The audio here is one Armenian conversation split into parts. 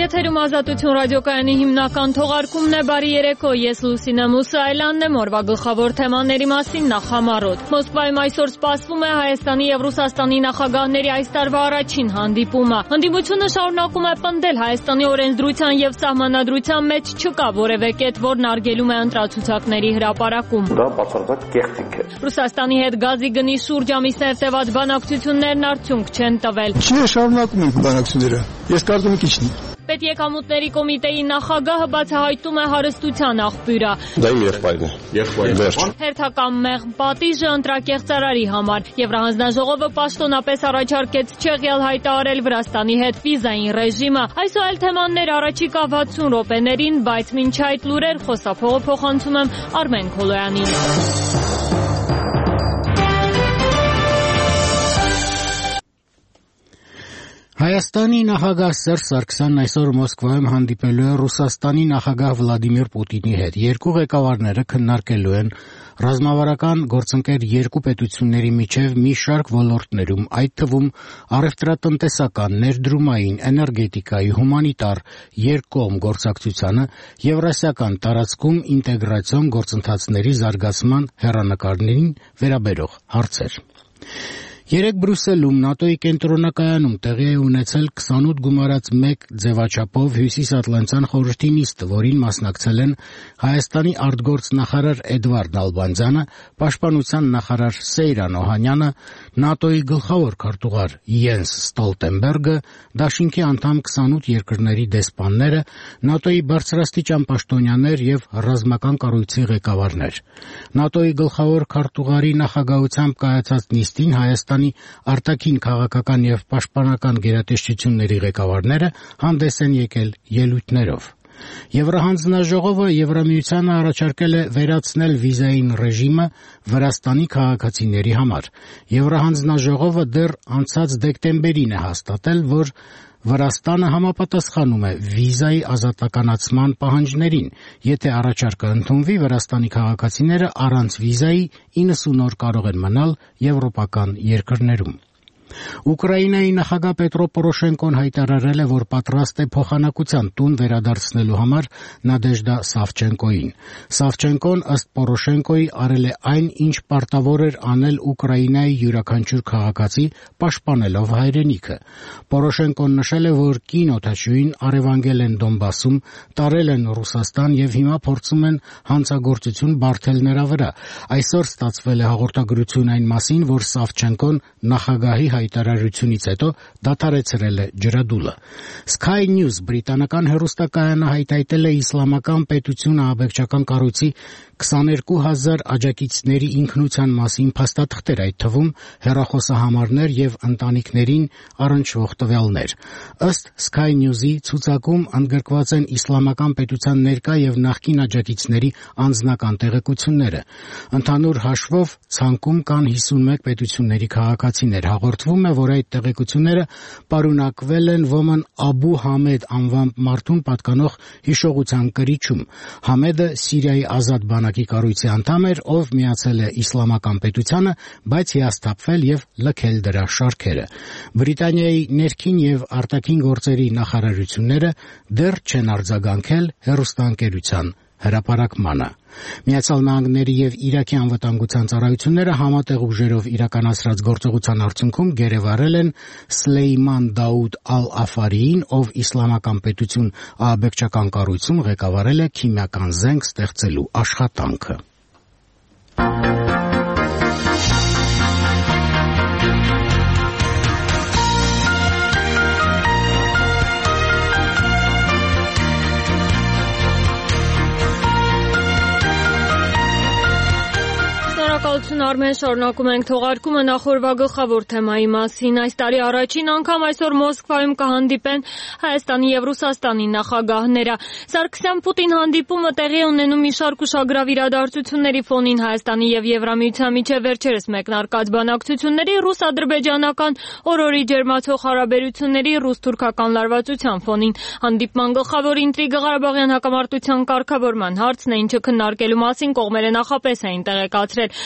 Եթերում Ազատություն ռադիոկայանի հիմնական թողարկումն է, բարի երեկո, ես Լուսինե Մուսայելյանն եմ, օրվա գլխավոր թեմաների մասին նախամարոտ։ Մոսկվայում այսօր սպասվում է Հայաստանի և Ռուսաստանի նախագահների այս տարվա առաջին հանդիպումը։ Հանդիպությունը շարունակում է պնդել Հայաստանի օրենսդրության և սահմանադրության մեջ չկա որևէ կետ, որն արգելում է ընտրացուցակների հրապարակում։ Դա բացարձակ կեղծիք է։ Ռուսաստանի հետ գազի գնի շուրջ ամիսներ տևած բանակցություններն արդյունք չեն տվել։ Չէ, շարունակում ենք բանակցությունները։ Ես կարծում եմ քիչ է։ Պետեկամուտների կոմիտեի նախագահը բացահայտում է հարստության աղբյուրը։ Դա իմ եղբայրն է։ Հերթական մեղմ պատիժը ընտրակեղծարարի համար։ Եվրահանձնաժողովը պաշտոնապես առաջարկեց չեղյալ հայտարարել Վրաստանի հետ վիզային ռեժիմը։ Այս ու այլ թեմաներ առաջիկա 60 րոպեներին, բայց մինչ այդ լուրեր խոսափողը փոխանցում եմ Արմեն Քոլոյանին։ Հայաստանի նախագահ Սերժ Սարգսյանն այսօր Մոսկվայում հանդիպելու է Ռուսաստանի նախագահ Վլադիմիր Պուտինի հետ։ Երկու ղեկավարները քննարկելու են ռազմավարական գործընկեր երկու պետությունների միջև մի շարք ոլորտներում, այդ թվում առևտրատնտեսական, ներդրումային, էներգետիկայի, հումանիտար, երկկողմ գործակցությանը, Եվրասիական տարածքում ինտեգրացիոն գործընթացների զարգացման հեռանկարներին վերաբերող հարցեր։ Երեկ Բրյուսելում ՆԱՏՕ-ի կենտրոնակայանում տեղի է ունեցել 28 գումարած 1 ձևաչափով Հյուսիսատլանտյան խորհրդի նիստը, որին մասնակցել են Հայաստանի արտգործ նախարար Էդվարդ Նալբանդյանը, Պաշտպանության նախարար Սեյրան Օհանյանը, ՆԱՏՕ-ի գլխավոր քարտուղար Յենս Ստոլտենբերգը, Դաշինքի անդամ 28 երկրների դեսպանները, ՆԱՏՕ-ի բարձրաստիճան պաշտոնյաներ և ռազմական կառույցի ղեկավարներ։ ՆԱՏՕ-ի գլխավոր քարտուղարի նախագահությամբ կայացած նիստին Հայաստանի արտաքին քաղաքական և պաշտպանական գերատեսչությունների ղեկավարները հանդես են եկել ելույթներով։ Եվրահանձնաժողովը Եվրամիությանը առաջարկել է վերացնել վիզային ռեժիմը Վրաստանի քաղաքացիների համար։ Եվրահանձնաժողովը դեռ անցած դեկտեմբերին է հաստատել, որ Վրաստանը համապատասխանում է վիզայի ազատականացման պահանջներին, եթե առաջարկը ընդունվի, Վրաստանի քաղաքացիները առանց վիզայի 90 օր կարող են մնալ եվրոպական երկրներում։ Ուկրաինայի նախագահ Պետրո Պորոշենկոն հայտարարել է, որ պատրաստ է փոխանակության տուն վերադարձնելու համար Նադեժդա Սավչենկոին։ Սավչենկոն ըստ Պորոշենկոյի արել է այն, ինչ պարտավոր էր անել Ուկրաինայի յուրաքանչյուր քաղաքացի, պաշտպանելով հայրենիքը։ Պորոշենկոն նշել է, որ կին օդաչուին առևանգել են Դոնբասում, տարել են Ռուսաստան և հիմա փորձում են հանցագործություն բարդել նրա վրա։ Այսօր ստացվել է հաղորդագրություն այն մասին, որ Սավչենկոն նախագահի հայտարարությունից հետո դադարեցրել է ջրադուլը։ Sky News բրիտանական հեռուստակայանը հայտարարել է իսլամական պետություն ահաբեկչական կառույցի 22,000 աջակիցների ինքնության մասին փաստաթղթեր, այդ թվում հեռախոսահամարներ և ընտանիքներին առնչվող տվյալներ։ Ըստ Sky News-ի ցուցակում ընդգրկված են իսլամական պետության ներկա և նախկին աջակիցների անձնական տեղեկությունները։ Ընդհանուր հաշվով ցանկում կան 51 պետությունների քաղաքացիներ։ Հաղորդվում է, որ այդ տեղեկությունները պարունակվել են ոմն Աբու Համեդ անվամբ մարդուն պատկանող հիշողության կրիչում։ Համեդը Սիրիայի ազատ բանակի կառույցի անդամ էր, ով միացել է իսլամական պետությանը, բայց հիասթափվել և լքել դրա շարքերը։ Բրիտանիայի ներքին և արտաքին գործերի նախարարությունները դեռ չեն արձագանքել հեռուստաընկերության հրապարակմանը։ Միացյալ Նահանգների և Իրաքի անվտանգության ծառայությունները համատեղ ուժերով իրականացրած գործողության արդյունքում գերեվարել են Սլեյման Դաուդ Ալ-Աֆարիին, ով իսլամական պետություն ահաբեկչական կառույցում ղեկավարել է քիմիական զենք ստեղծելու աշխատանքը։ Շնորհակալություն Արմեն, շարունակում ենք թողարկումը նախորդ գլխավոր թեմայի մասին։ Այս տարի առաջին անգամ այսօր Մոսկվայում կհանդիպեն Հայաստանի և Ռուսաստանի նախագահները։ Սարգսյան-Պուտին հանդիպումը տեղի է ունենում մի շարք ուշագրավ իրադարձությունների ֆոնին, Հայաստանի և Եվրամիության միջև վերջերս մեկնարկած բանակցությունների, ռուս-ադրբեջանական օրորի ջերմացող հարաբերությունների, ռուս-թուրքական լարվածության ֆոնին։ Հանդիպման գլխավոր ինտրիգը Ղարաբաղյան հակամարտության կարգավորման հարցն է, ինչը քննարկելու մասին կողմերը նախապես էին տեղեկացրել։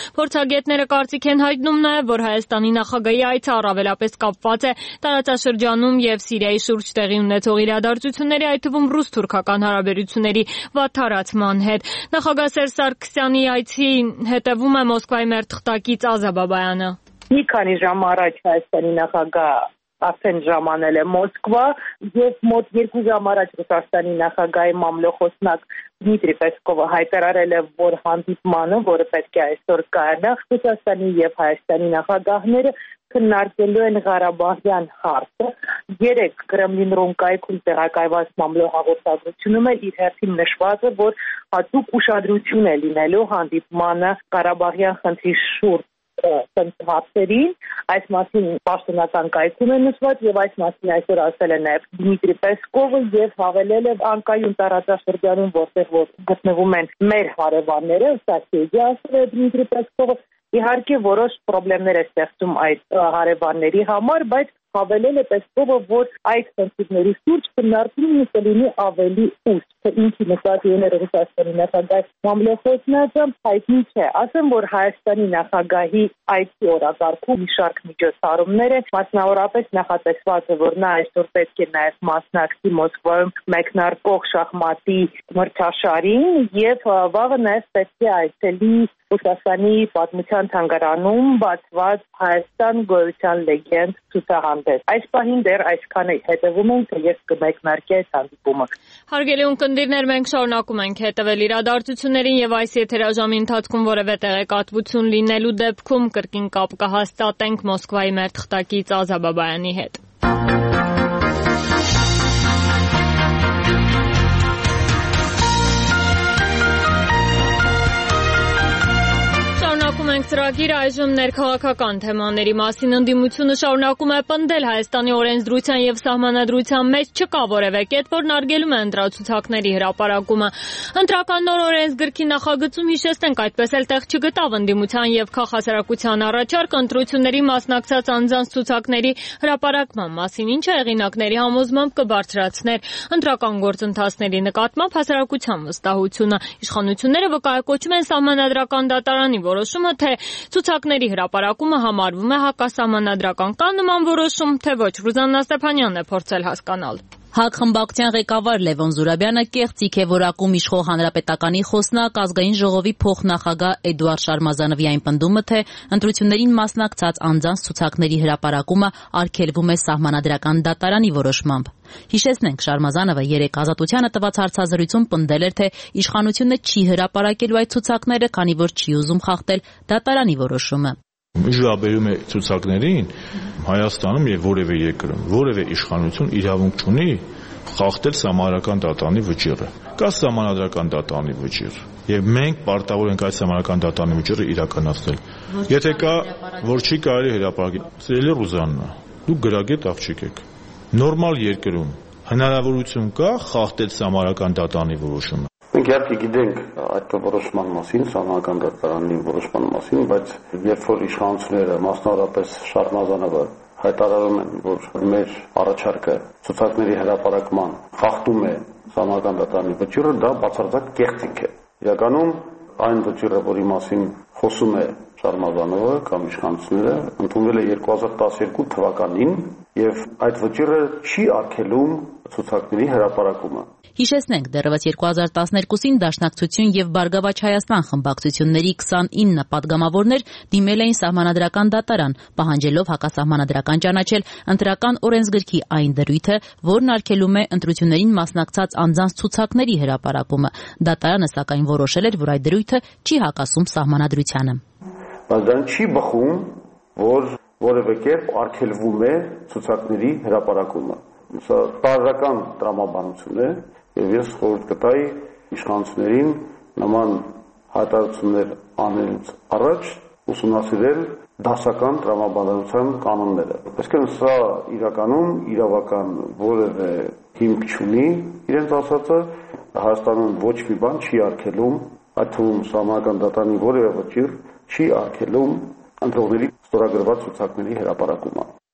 Փորձագետները կարծիք են հայտնում նաև, որ Հայաստանի նախագահի այցը առավելապես կապված է տարածաշրջանում եւ Սիրիայի շուրջ տեղի ունեցող իրադարձությունների, այդ թվում ռուս-թուրքական հարաբերությունների վատթարացման հետ։ Նախագահ Սերժ Սարգսյանի այցի հետևում է Մոսկվայի մեր թղթակից Ազա Բաբայանը։ Մի քանի ժամ առաջ Հայաստանի նախագահ արդեն ժամանել է Մոսկվա եւ մոտ 2 ժամ առաջ Ռուսաստանի նախագահի մամլոխոսնակ Դմիտրի Պեսկովը հայտարարել է, որ հանդիպմանը, որը պետք է այսօր կայանա, Ռուսաստանի եւ Հայաստանի նախագահները քննարկելու են Ղարաբաղյան հարցը։ Երեք Կրեմլին կայքում տեղակայված մամլոհաղորդագրությունում էլ իր հերթին նշված է, որ հատուկ ուշադրություն է լինելու հանդիպմանը Ղարաբաղյան խնդրի շուրջ հարցերին, այս մասին պաշտոնական կայքում է նշված եւ այս մասին այսօր ասել է նաեւ Դմիտրի Պեսկովը եւ հավելել է անկայուն տարածաշրջանում, որտեղ գտնվում են մեր հարևանները, Սասիեդի ասել է Դմիտրի Պեսկովը, իհարկե որոշ խնդիրներ է ստեղծում այդ հարևանների համար, բայց հավելել է Պեսկովը, որ այդ խնդիրների շուրջ քննարկումը կլինի ավելի ուշ, թե ինչի նկատի ուներ Ռուսաստանի նախագահ մամլոխոսնակը, հայտնի չէ։ Ասեմ, որ Հայաստանի նախագահի այցի օրակարգում մի շարք միջոցառումներ են, մասնավորապես նախատեսված է, որ նա այսօր պետք է նաև մասնակցի Մոսկվայում մեկնարկող շախմատի մրցաշարին եւ վաղը նաև պետք է այցելի Ռուսաստանի պատմության թանգարանում բացված Հայաստան գոյության լեգենդ ցուցահանդես։ Այս պահին դեռ այսքանը հետևում ենք, թե ես կմեկնարկի այս հանդիպումը։ Հարգելի ունկնդիրներ, մենք շարունակում ենք հետևել իրադարձություններին եւ այս եթերաժամի ընթացքում որևէ տեղեկատվություն լինելու դեպքում կրկին կապ կհաստատենք Մոսկվայի մեր թղթակից Ազա Բաբայանի հետ։ Ծրագիրը այժմ ներքաղաքական թեմաների մասին ընդդիմությունը շարունակում է պնդել Հայաստանի օրենսդրության եւ սահմանադրության մեջ չկա որևէ կետ, որն արգելում է ընտրացուցակների հրապարակումը։ Ընտրական նոր օրենսգրքի նախագծում հիշեցնենք այդպես էլ տեղ չգտավ ընդդիմության եւ քաղաքասարակության առաջարկ ընտրությունների մասնակցած անձանց ցուցակների հրապարակման մասին, ինչը հեղինակների համոզմամբ կբարձրացներ ընտրական գործընթացների նկատմամբ հասարակության վստահությունը։ Իշխանությունները վկայակոչում են սահմանադրական դատարանի որոշումը, թե ցուցակների հրապարակումը համարվում է հակասահմանադրական։ Կա նման որոշում, թե ոչ, Ռուզաննա Ստեփանյանն է փորձել հասկանալ։ ՀԱԿ խմբակցության ղեկավար Լևոն Զուրաբյանը կեղծիք է որակում իշխող հանրապետականի խոսնակ ազգային ժողովի փոխնախագահ Էդուարդ Շարմազանովի այն պնդումը, թե ընտրություններին մասնակցած անձանց ցուցակների հրապարակումը արգելվում է սահմանադրական դատարանի որոշմամբ։ Հիշեցնենք, Շարմազանովը երեկ Ազատությանը տված հարցազրույցում պնդել էր, թե իշխանությունը չի հրապարակելու այդ ցուցակները, քանի որ չի ուզում խախտել դատարանի որոշումը։ Ժաբերում է ցուցակներին Հայաստանում եւ որևէ երկրում որևէ իշխանություն իրավունք չունի խախտել սահմանադրական դատարանի վճիռը։ Կա սահմանադրական դատարանի վճիռ եւ մենք պարտավոր ենք այդ սահմանադրական դատարանի վճիռը իրականացնել։ Եթե կա, որ չի կարելի հրապարակել, սիրելի Ռուզաննա, դուք գրագետ աղջիկ եք։ Նորմալ երկրում հնարավորություն կա խախտել սահմանադրական դատարանի որոշումը։ Մենք իհարկե գիտենք այդ որոշման մասին, սահմանադրական դատարանի որոշման մասին, բայց երբ որ իշխանությունները, մասնավորապես Շարմազանովը հայտարարում են, որ մեր առաջարկը ցուցակների հրապարակման խախտում է սահմանադրական դատարանի վճիռը, դա բացարձակ կեղծիք է։ Իրականում այն վճիռը, որի մասին խոսում է Շարմազանովը կամ իշխանությունները, ընդունվել է 2012 թվականին եւ այդ վճիռը չի արգելում ցուցակների հրապարակումը։ Հիշեցնենք, դեռևս 2012-ին Դաշնակցություն եւ Բարգավաճ Հայաստան խմբակցությունների 29 падգամավորներ դիմել էին սահմանադրական դատարան, պահանջելով հակասահմանադրական ճանաչել ընտրական օրենսգրքի այն դրույթը, որն արգելում է ընտրություններին մասնակցած անձանց ցուցակների հրապարակումը։ Դատարանը սակայն որոշել էր, որ այդ դրույթը չի հակասում սահմանադրությանը։ Բայց դա չի բխում, որ որևէ կերպ արգելվում է ցուցակների հրապարակումը։ Սա տարրական տրամաբանություն է եւ ես խորհուրդ կտայի իշխանություններին նման հայտարարություններ անելուց առաջ ուսումնասիրել դասական տրամաբանության կանոնները։ Այսինքն սա իրականում իրավական որևէ հիմք չունի իրենց ասածը, Հայաստանում ոչ մի բան չի արգելում, այդ թվում սահմանադրական դատարանի որևէ վճիռ չի արգելում ընտրողների ստորագրված ցուցակների հրապարակումը։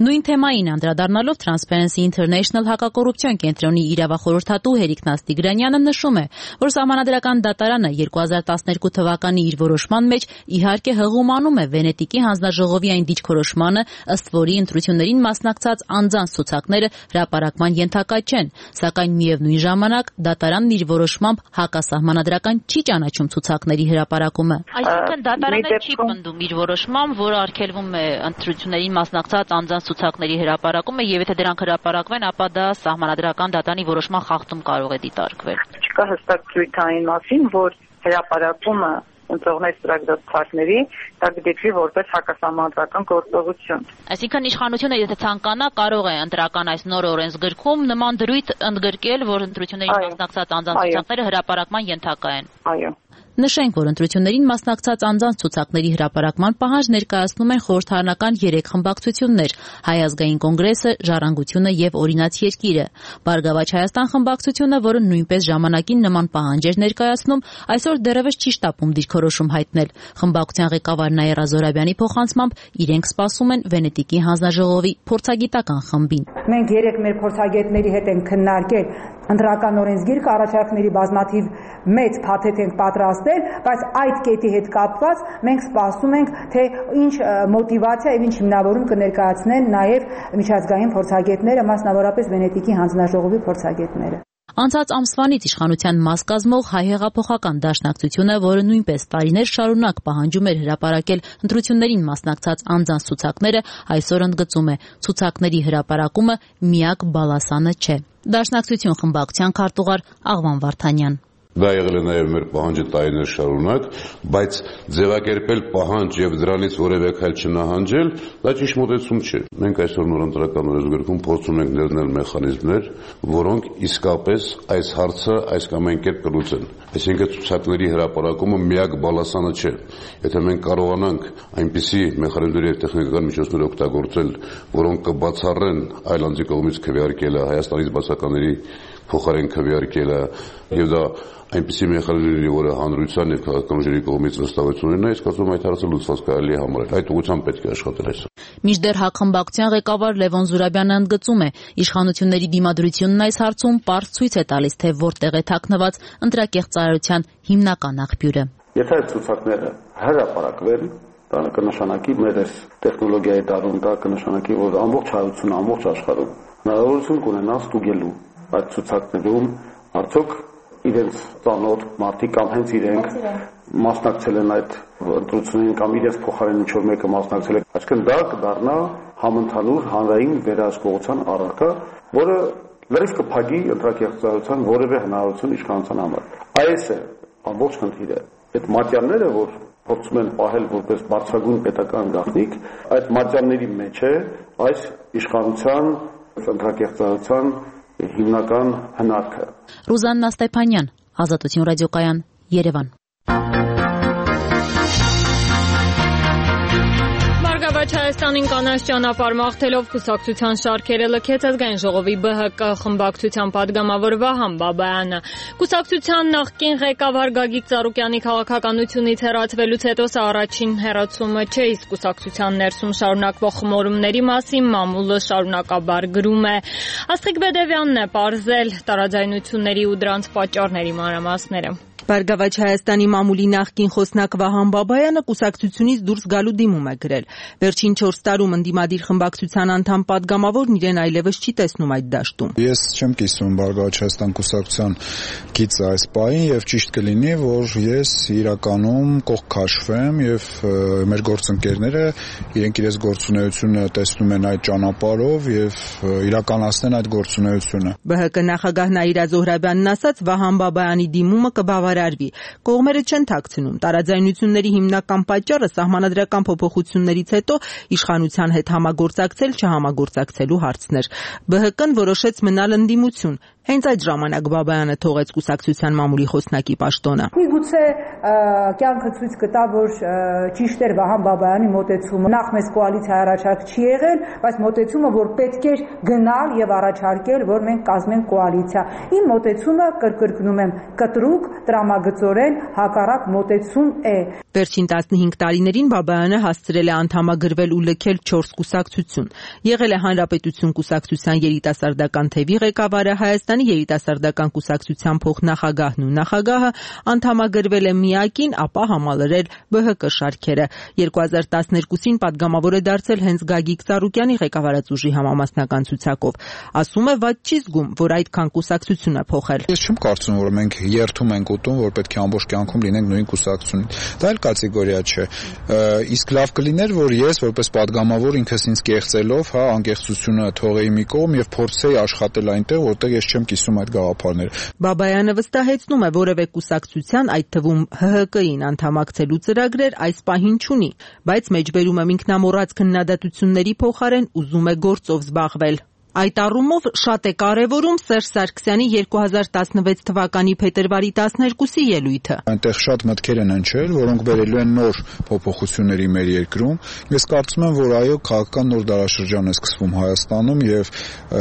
Նույն թեմային անդրադառնալով Transparency International հակակոռուպցիոն կենտրոնի իրավախորհրդատու Հերիկ Նաստիգրանյանը նշում է, որ Սահմանադրական դատարանը 2012 թվականի իր որոշման մեջ իհարկե հղումանում է Վենետիկի հանձնաժողովի այն դիրքորոշմանը, ըստ որի ընտրություններին մասնակցած անձանց ցուցակները հրապարակման ենթակա չեն, սակայն միևնույն ժամանակ դատարանն իր որոշմամբ հակասահմանադրական չի ճանաչում ցուցակների հրապարակումը։ Այսինքն դատարանը չի պնդում իր որոշմամբ, որ արգելվում է ընտրություններին մասնակցած անձանց ցուցակների հրապարակումը, եւ եթե դրանք հրապարակվեն, ապա դա սահմանադրական դատարանի որոշման խախտում կարող է դիտարկվել։ Չկա հստակ ցույց այն մասին, որ հրապարակումը ընտրողների ծրագրած ցուցակների դա դիտվի որպես հակասահմանադրական գործողություն։ Այսինքն իշխանությունը եթե ցանկանա, կարող է ընտրական այս նոր օրենսգրքում նման դրույթ ընդգրկել, որ ընտրություններին մասնակցած անձանց ցուցակները հրապարակման ենթակա են։ Այո։ Նշենք, որ ընտրություններին մասնակցած անձանց ցուցակների հրապարակման պահանջ ներկայացնում են խորհրդարանական 3 խմբակցություններ՝ Հայ ազգային կոնգրեսը, Ժառանգությունը եւ Օրինաց երկիրը։ Բարգավաճ Հայաստան խմբակցությունը, որը նույնպես ժամանակին նման պահանջ էր ներկայացնում, այսօր դեռևս չի շտապում դիրքորոշում հայտնել։ Խմբակցության ղեկավար Նաիրա Զորաբյանի փոխանցմամբ իրենք սպասում են Վենետիկի հանձնաժողովի փորձագիտական խմբին։ Մենք 3 մեր փորձագետների հետ ենք քննարկել ընտրական օրենսգիրքը, առաջարկների բազմաթիվ մեծ փաթեթ ենք պատրաստել, բայց այդ կետի հետ կապված մենք սպասում ենք, թե ինչ մոտիվացիա եւ ինչ հիմնավորում կներկայացնեն նաեւ միջազգային փորձագետները, մասնավորապես Վենետիկի հանձնաժողովի փորձագետները։ Անցած ամսվանից իշխանության մաս կազմող Հայ հեղափոխական դաշնակցությունը, որը նույնպես տարիներ շարունակ պահանջում էր հրապարակել ընտրություններին մասնակցած անձանց ցուցակները, այսօր ընդգծում է՝ ցուցակների հրապարակումը միակ բալասանը չէ։ Դաշնակցություն խմբակցության քարտուղար Աղվան Վարդանյան։ Դա եղել է նաև մեր պահանջը տարիներ շարունակ, բայց ձևակերպել պահանջ եւ դրանից որևէ քայլ չնահանջել, դա ճիշտ մոտեցում չէ։ Մենք այսօր նոր ընտրական օրենսգրքում փորձում ենք ներդնել մեխանիզմներ, որոնք իսկապես այս հարցը այս կամ այն կերպ կլուծեն։ Այսինքն ցուցակների հրապարակումը միակ բալասանը չէ։ Եթե մենք կարողանանք այնպիսի մեխանիզմներ եւ տեխնիկական միջոցներ օգտագործել, որոնք կբացառեն այլ անձի կողմից քվեարկելը, Հայաստանից բացականների փոխարեն քվեարկելը եւ դա այնպիսի մեխանիզմների, որը հանրության եւ քաղաքական ուժերի կողմից վստահություն ունենա, իսկ ասում այդ հարցը լուծված կարելի է համարել։ Այդ ուղղությամբ պետք է աշխատել այսօր։ Մինչդեռ ՀԱԿ խմբակցության ղեկավար Լևոն Զուրաբյանը ընդգծում է, իշխանությունների դիմադրությունն այս հարցում պարզ ցույց է տալիս, թե որտեղ է թաքնված ընտրակեղծարարության հիմնական աղբյուրը։ Եթե այդ ցուցակները հրապարակվեն, դա կնշանակի մեր այս տեխնոլոգիայի դարում, դա կնշանակի, որ ամբողջ հայությունը, ամբողջ աշխարհում հնարավորություն կունենա ստուգելու այդ ցուցակներում արդյոք իրենց ծանոթ մարդիկ կամ հենց իրենք մասնակցել են այդ ընտրություններին կամ իրենց փոխարեն ինչ-որ մեկը մասնակցել է։ Այսինքն դա կդառնա համընդհանուր հանրային վերահսկողության առարկա, որը լրիվ կփակի ընտրակեղծարարության որևէ հնարավորություն իշխանության համար։ Այս է ամբողջ խնդիրը։ Այդ մատյանները, որ փորձում են պահել որպես բարձրագույն պետական գաղտնիք, այդ մատյանների մեջ է այս իշխանության ընտրակեղծարարության հիմնական հնարքը։ Ռուզաննա Ստեփանյան, Ազատություն ռադիոկայան, Երևան։ Բարգավաճ Հայաստանին կանանց ճանապարհ մաղթելով կուսակցության շարքերը լքեց ազգային ժողովի ԲՀԿ խմբակցության падգամավոր Վահան Բաբայանը։ Կուսակցության նախկին ղեկավար Գագիկ Ծառուկյանի քաղաքականությունից հեռացվելուց հետո սա առաջին հեռացումը չէ, իսկ կուսակցության ներսում շարունակվող խմորումների մասին մամուլը շարունակաբար գրում է։ Աստղիկ Բեդևյանն է պարզել տարաձայնությունների ու դրանց պատճառների մանրամասները։ Բարգավաճ Հայաստանի մամուլի նախկին խոսնակ Վահան Բաբայանը կուսակցությունից դուրս գալու դիմում է գրել։ Վերջին 4 տարում ընդդիմադիր խմբակցության անդամ падգամավորն իրեն այլևս չի տեսնում այդ դաշտում։ Ես չեմ կիսում Բարգավաճ Հայաստան կուսակցության գիծը այս պահին եւ ճիշտ կլինի, որ ես իրականում կողք քաշվեմ եւ մեր գործընկերները իրենք իրենց գործունեությունը տեսնում են այդ ճանապարհով եւ իրականացնեն այդ գործունեությունը։ ԲՀԿ նախագահ Նաիրա Զոհրաբյանն ասաց, Վահան Բաբայանի դիմումը կբավարարվի։ Կողմերը չեն թաքցնում։ Տարաձայնությունների հիմնական պատճառը սահմանադրական փոփոխություններից հետո իշխանության հետ համագործակցել չհամագործակցելու հարցն էր։ ԲՀԿ-ն որոշեց մնալ ընդդիմություն։ Հենց այդ ժամանակ Բաբայանը թողեց կուսակցության մամուլի խոսնակի պաշտոնը։ Միգուցե կյանքը ցույց կտա, որ ճիշտ էր Վահան Բաբայանի մոտեցումը։ Նախ մեզ կոալիցիա առաջարկ չի եղել, բայց մոտեցումը, որ պետք էր գնալ եւ առաջարկել, որ մենք կազմենք կոալիցիա։ Իմ մոտեցումը, կրկնում եմ, կտրուկ, տրամագծորեն հակառակ մոտեցում է։ Վերջին 15 տարիներին Բաբայանը հասցրել է անդամագրվել ու լքել 4 կուսակցություն։ Եղել է Հանրապետություն կուսակցության երիտասարդական թևի ղեկավարը, Հայաստանի երիտասարդական կուսակցության փոխնախագահն ու նախագահը, անդամագրվել է ՄԻԱԿ-ին, ապա համալրել ԲՀԿ շարքերը։ 2012-ին պատգամավոր է դարձել հենց Գագիկ Ծառուկյանի ղեկավարած ուժի համամասնական ցուցակով։ Ասում է, վատ չի զգում, որ այդքան կուսակցություն է փոխել։ Ես չեմ կարծում, որ մենք երթում ենք ուտում, որ պետք է ամբողջ կյանքում լինենք նույն կուսակցությունից։ Դա էլ կատեգորիա չէ։ Իսկ լավ կլիներ, որ ես որպես падգամավոր ինքս ինձ կեղծելով, անկեղծությունը թողեի մի կողմ եւ փորձեի աշխատել այնտեղ, որտեղ ես չեմ կիսում այդ գաղափարները։ Բաբայանը վստահեցնում է, որևէ կուսակցության, այդ թվում ՀՀԿ-ին անդամակցելու ծրագրեր այս պահին չունի, բայց մեջբերում է ինքնամոռաց քննադատությունների փոխարեն ուզում է գործով զբաղվել։ Այդ առումով շատ է կարևորում Սերժ Սարգսյանի 2016 թվականի փետրվարի 12-ի ելույթը։ Այնտեղ շատ մտքեր են հնչել, որոնք բերելու են նոր փոփոխությունների մեր երկրում։ Ես կարծում եմ, որ այո, քաղաքական նոր դարաշրջան է սկսվում Հայաստանում եւ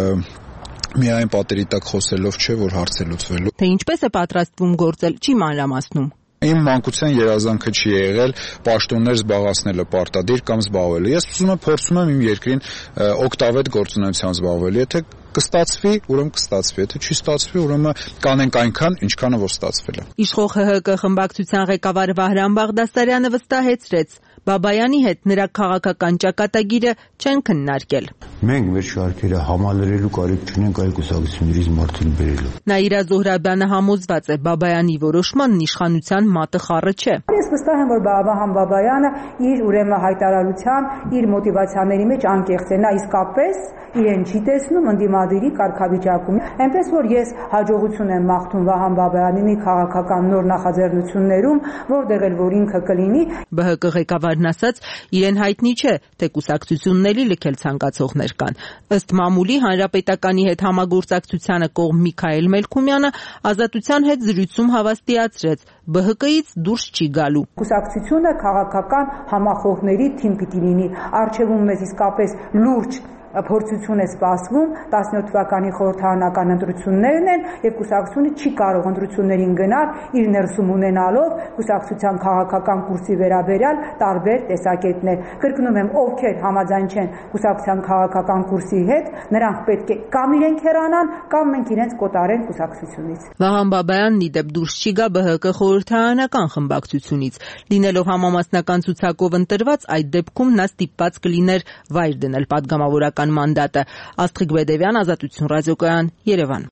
միայն պատերի տակ խոսելով չէ, որ հարց է լուծվելու։ Թե ինչպես է պատրաստվում գործել, չի մանրամասնում։ Իմ մանկության երազանքը չի եղել պաշտոններ զբաղացնելը պարտադիր կամ զբաղվելը։ Ես ուզում եմ փորձում եմ իմ երկրին օգտավետ գործունեությամբ զբաղվել։ Եթե կստացվի, ուրեմն կստացվի, եթե չի ստացվի, ուրեմն կանենք այնքան, ինչքանը որ ստացվել է։ Իշխող ՀՀԿ խմբակցության ղեկավար Վահրամ Բաղդասարյանը վստահեցրեց, Բաբայանի հետ նրա քաղաքական ճակատագիրը չեն քննարկել։ Մենք մեր շարքերը համալրելու կարիք չունենք այլ կուսակցություններից մարդիկ բերելու։ Նաիրա Զոհրաբյանը համոզված է, Բաբայանի որոշմանն իշխանության մատը խառը չէ։ Ես վստահ եմ, որ Վահան Բաբայանը իր ուրեմն հայտարարության, իր մոտիվացիաների մեջ անկեղծ է, նա իսկապես իրեն չի տեսնում ընդդիմադիրի կարգավիճակում։ Այնպես որ ես հաջողություն եմ մաղթում Վահան Բաբայանին քաղաքական նոր նախաձեռնություններում, որտեղ էլ որ ինքը կլինի։ ԲՀԿ ղեկավարն ասաց, իրեն հայտնի չէ, թե կուսակցությունների լքել ցանկացողներ կան։ Ըստ մամուլի Հանրապետականի հետ համագործակցությանը կողմ Միքայել Մելքումյանը Ազատության հետ զրույցում հավաստիացրեց, ԲՀԿ-ից դուրս չի գալու։ Կուսակցությունը քաղաքական համախոհների թիմ պիտի լինի, առջևում մեզ իսկապես լուրջ փորձություն է սպասվում 17 թվականի խորհրդարանական ընտրություններն են եւ կուսակցությունը չի կարող ընտրություններին գնալ իր ներսում ունենալով կուսակցության քաղաքական կուրսի վերաբերյալ տարբեր տեսակետներ։ Կրկնում եմ, ովքեր համաձայն չեն կուսակցության քաղաքական կուրսի հետ, նրանք պետք է կամ իրենք հեռանան, կամ մենք իրենց կոտարենք կուսակցությունից։ Վահան Բաբայանն իդեպ դուրս չի գա ԲՀԿ խորհրդարանական խմբակցությունից։ Լինելով համամասնական ցուցակով ընտրված, այդ դեպքում նա ստիպված կլիներ վայր դնել падգամավորական մանդատը։ Աստղիկ Բեդևյան, Ազատություն ռադիոկայան, Երևան։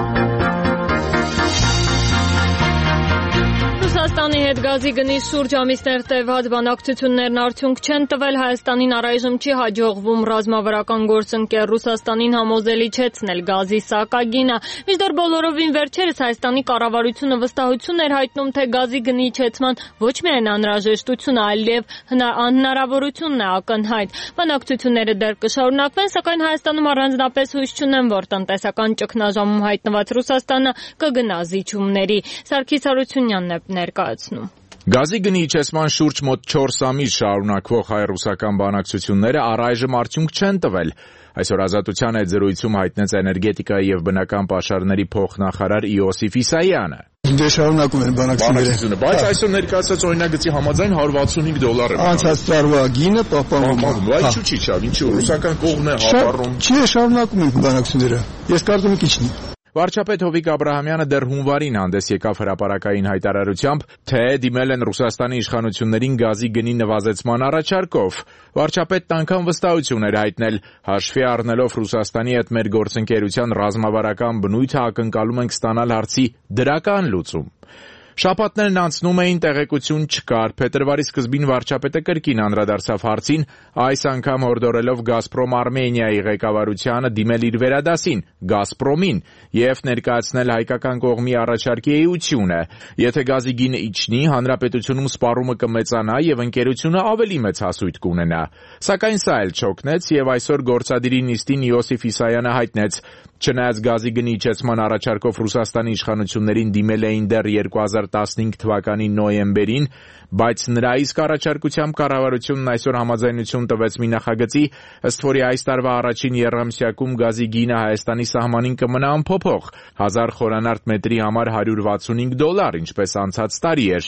Ռուսաստանի հետ գազի գնի շուրջ ամիսներ տևած բանակցություններն արդյունք չեն տվել, Հայաստանին առայժմ չի հաջողվում ռազմավարական գործընկեր Ռուսաստանին համոզելիչեցնել գազի սակագինը։ Մինչդեռ բոլորովին վերջերս Հայաստանի կառավարությունը վստահություն էր հայտնում, թե գազի գնի իջեցման ոչ միայն անհրաժեշտությունը, այլև հնարավորությունն է ակնհայտ։ Բանակցությունները դեռ կշարունակվեն, սակայն Հայաստանում առանձնապես հույս չունեն, որ տնտեսական ճգնաժամում հայտնված Ռուսաստանը կգնա զիջումների։ Սարգիս Հարությունյանն է ներկայացնում։ Գազի գնի իջեցման շուրջ մոտ 4 ամիս շարունակվող հայ-ռուսական բանակցությունները առայժմ արդյունք չեն տվել։ Այսօր Ազատության հետ զրույցում հայտնեց էներգետիկայի եւ բնական պաշարների փոխնախարար Իոսիֆ Իսայանը։ Դե շարունակում են բանակցությունները, բայց այսօր ներկայացած օրինագծի համաձայն $165 է։ Անցած տարվա գինը պահպանվում է։ Բայց ինչու՞ չի չավ, ինչու ռուսական կողմն է հավառում։ Չի, շարունակում են բանակցությունները։ Ես կարծում եմ քիչ չի։ Վարչապետ Հովիկ Աբրահամյանը դեռ հունվարին հանդես եկավ հրապարակային հայտարարությամբ, թե դիմել են Ռուսաստանի իշխանություններին գազի գնի նվազեցման առաջարկով։ Վարչապետն անգամ վստահություն էր հայտնել, հաշվի առնելով Ռուսաստանի հետ մեր գործընկերության ռազմավարական բնույթը ակնկալում ենք ստանալ հարցի դրական լուծում։ Շաբաթներն անցնում էին, տեղեկություն չկար։ Փետրվարի սկզբին վարչապետը կրկին անդրադարձավ հարցին, այս անգամ հորդորելով Գազպրոմ Արմենիայի ղեկավարությանը դիմել իր վերադասին, Գազպրոմին, եւ ներկայացնել հայկական կողմի առաջարկի էությունը։ Եթե գազի գինը իջնի, հանրապետությունում սպառումը կմեծանա եւ ընկերությունը ավելի մեծ հասույթ կունենա։ Սակայն սա էլ չօգնեց եւ այսօր գործադիրի նիստին Իոսիֆ Իսայանը հայտնեց, չնայած գազի գնի իջեցման առաջարկով Ռուսաստանի իշխանություններին դիմել էին դեռ 2015 թվականի նոյեմբերին, բայց նրա իսկ առաջարկությամբ կառավարությունն այսօր համաձայնություն տվեց մի նախագծի, ըստ որի այս տարվա առաջին եռամսյակում գազի գինը Հայաստանի սահմանին կմնա անփոփոխ, 1000 խորանարդ մետրի համար $165, ինչպես անցած տարի էր։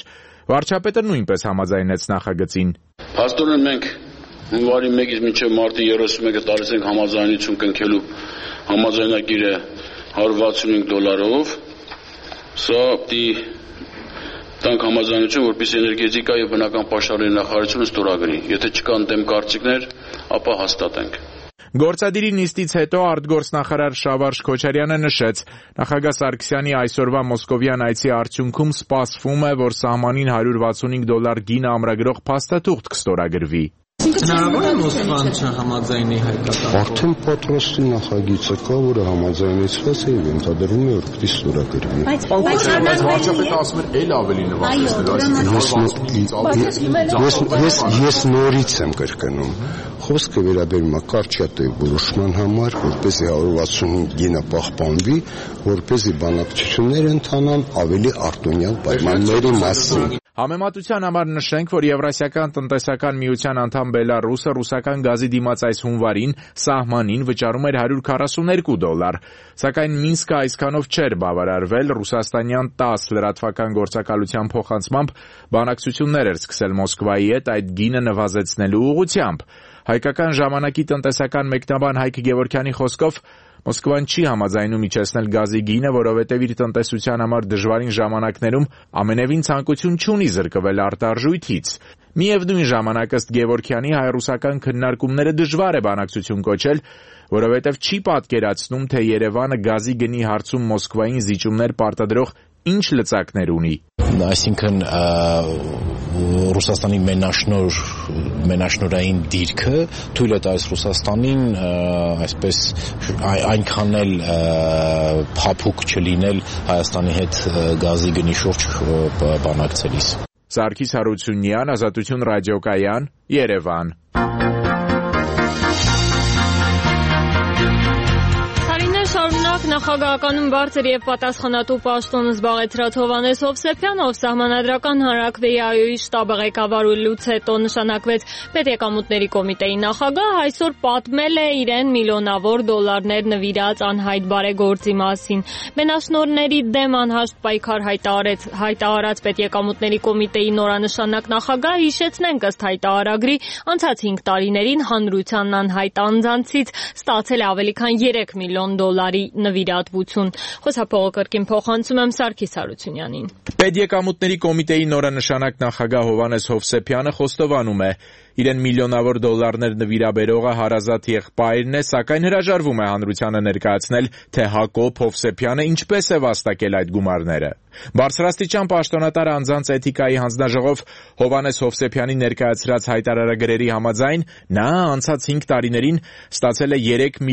Վարչապետը նույնպես համաձայնեց նախագծին։ Փաստորեն մենք հունվարի 1-ից մինչև մարտի 31-ը տարեց ենք համաձայնություն կնքելու համաձայնագիրը $165, սա պիտի տանք համաձայնություն, որպեսզի էներգետիկա եւ բնական պաշարների նախարարությունը ստորագրի։ Եթե չկան դեմ կարծիքներ, ապա հաստատենք։ Գործադիրի նիստից հետո արտգործնախարար Շավարժ Քոչարյանը նշեց, նախագահ Սարգսյանի այսօրվա մոսկովյան այցի արդյունքում սպասվում է, որ սահմանին $165 գինը ամրագրող փաստաթուղթ կստորագրվի։ Հնարավոր է Մոսկվան չհամաձայնի հայկական։ Արդեն պատրաստի նախագիծը կա, որը համաձայնեցված է եւ ենթադրվում է, որ պիտի ստորագրվի։ Բայց վարչապետը ասում է էլ ավելի նվազեցնել։ Ես նորից եմ կրկնում։ Խոսքը վերաբերում է կարճատև որոշման համար, որպեսզի 165 գինը պահպանվի, որպեսզի բանակցություններ ընթանան ավելի արտոնյալ պայմանների մասին։ Համեմատության համար նշենք, որ Եվրասիական տնտեսական միության անդամ Բելարուսը ռուսական գազի դիմաց այս հունվարին սահմանին վճարում էր $142, սակայն Մինսկը այսքանով չէր բավարարվել, ռուսաստանյան 10 լրատվական գործակալության փոխանցմամբ բանակցություններ էր սկսել Մոսկվայի հետ այդ գինը նվազեցնելու ուղղությամբ։ Հայկական ժամանակի տնտեսական մեկնաբան Հայկ Գևորգյանի խոսքով Մոսկվան չի համաձայնում իջեցնել գազի գինը, որովհետև իր տնտեսության համար դժվարին ժամանակներում ամենևին ցանկություն չունի զրկվել արտարժույթից։ Միևնույն ժամանակ ըստ Գևորգյանի հայ-ռուսական քննարկումները դժվար է բանակցություն կոչել, որովհետև չի պատկերացնում, թե Երևանը գազի գնի հարցում Մոսկվային զիջումներ պարտադրող ինչ լծակներ ունի։ Այսինքն Ռուսաստանի մենաշնորհային դիրքը թույլ է տալիս Ռուսաստանին այսպես այնքան էլ փափուկ չլինել Հայաստանի հետ գազի գնի շուրջ բանակցելիս։ Սարգիս Հարությունյան, Ազատություն ռադիոկայան, Երևան։ Շարունակ նախագահականում բարձր եւ պատասխանատու պաշտոն զբաղեցրած Հովհաննես Հովսեփյանը, ով Սահմանադրական հանրաքվեի ԱՅՈ-ի շտաբը ղեկավարելուց հետո նշանակվեց Պետեկամուտների կոմիտեի նախագահ, այսօր պատմել է իրեն միլիոնավոր դոլարներ նվիրած անհայտ բարեգործի մասին։ Մենաշնորհների դեմ անհաշտ պայքար հայտարարած Պետեկամուտների կոմիտեի նորանշանակ նախագահը, հիշեցնենք ըստ հայտարարագրի, անցած 5 տարիներին հանրությանն անհայտ անձանցից ստացել է ավելի քան $3 միլիոն նվիրատվություն։ Խոսափողը կրկին փոխանցում եմ Սարգիս Հարությունյանին։ Պետեկամուտների կոմիտեի նորանշանակ նախագահ Հովհաննես Հովսեփյանը խոստովանում է, իրեն միլիոնավոր դոլարներ նվիրաբերողը հարազատ եղբայրն է, սակայն հրաժարվում է հանրությանը ներկայացնել, թե Հակոբ Հովսեփյանը ինչպես է վաստակել այդ գումարները։ Բարձրաստիճան պաշտոնատար անձանց էթիկայի հանձնաժողով Հովհաննես Հովսեփյանի ներկայացրած հայտարարագրերի համաձայն նա անցած 5 տարիներին ստացել է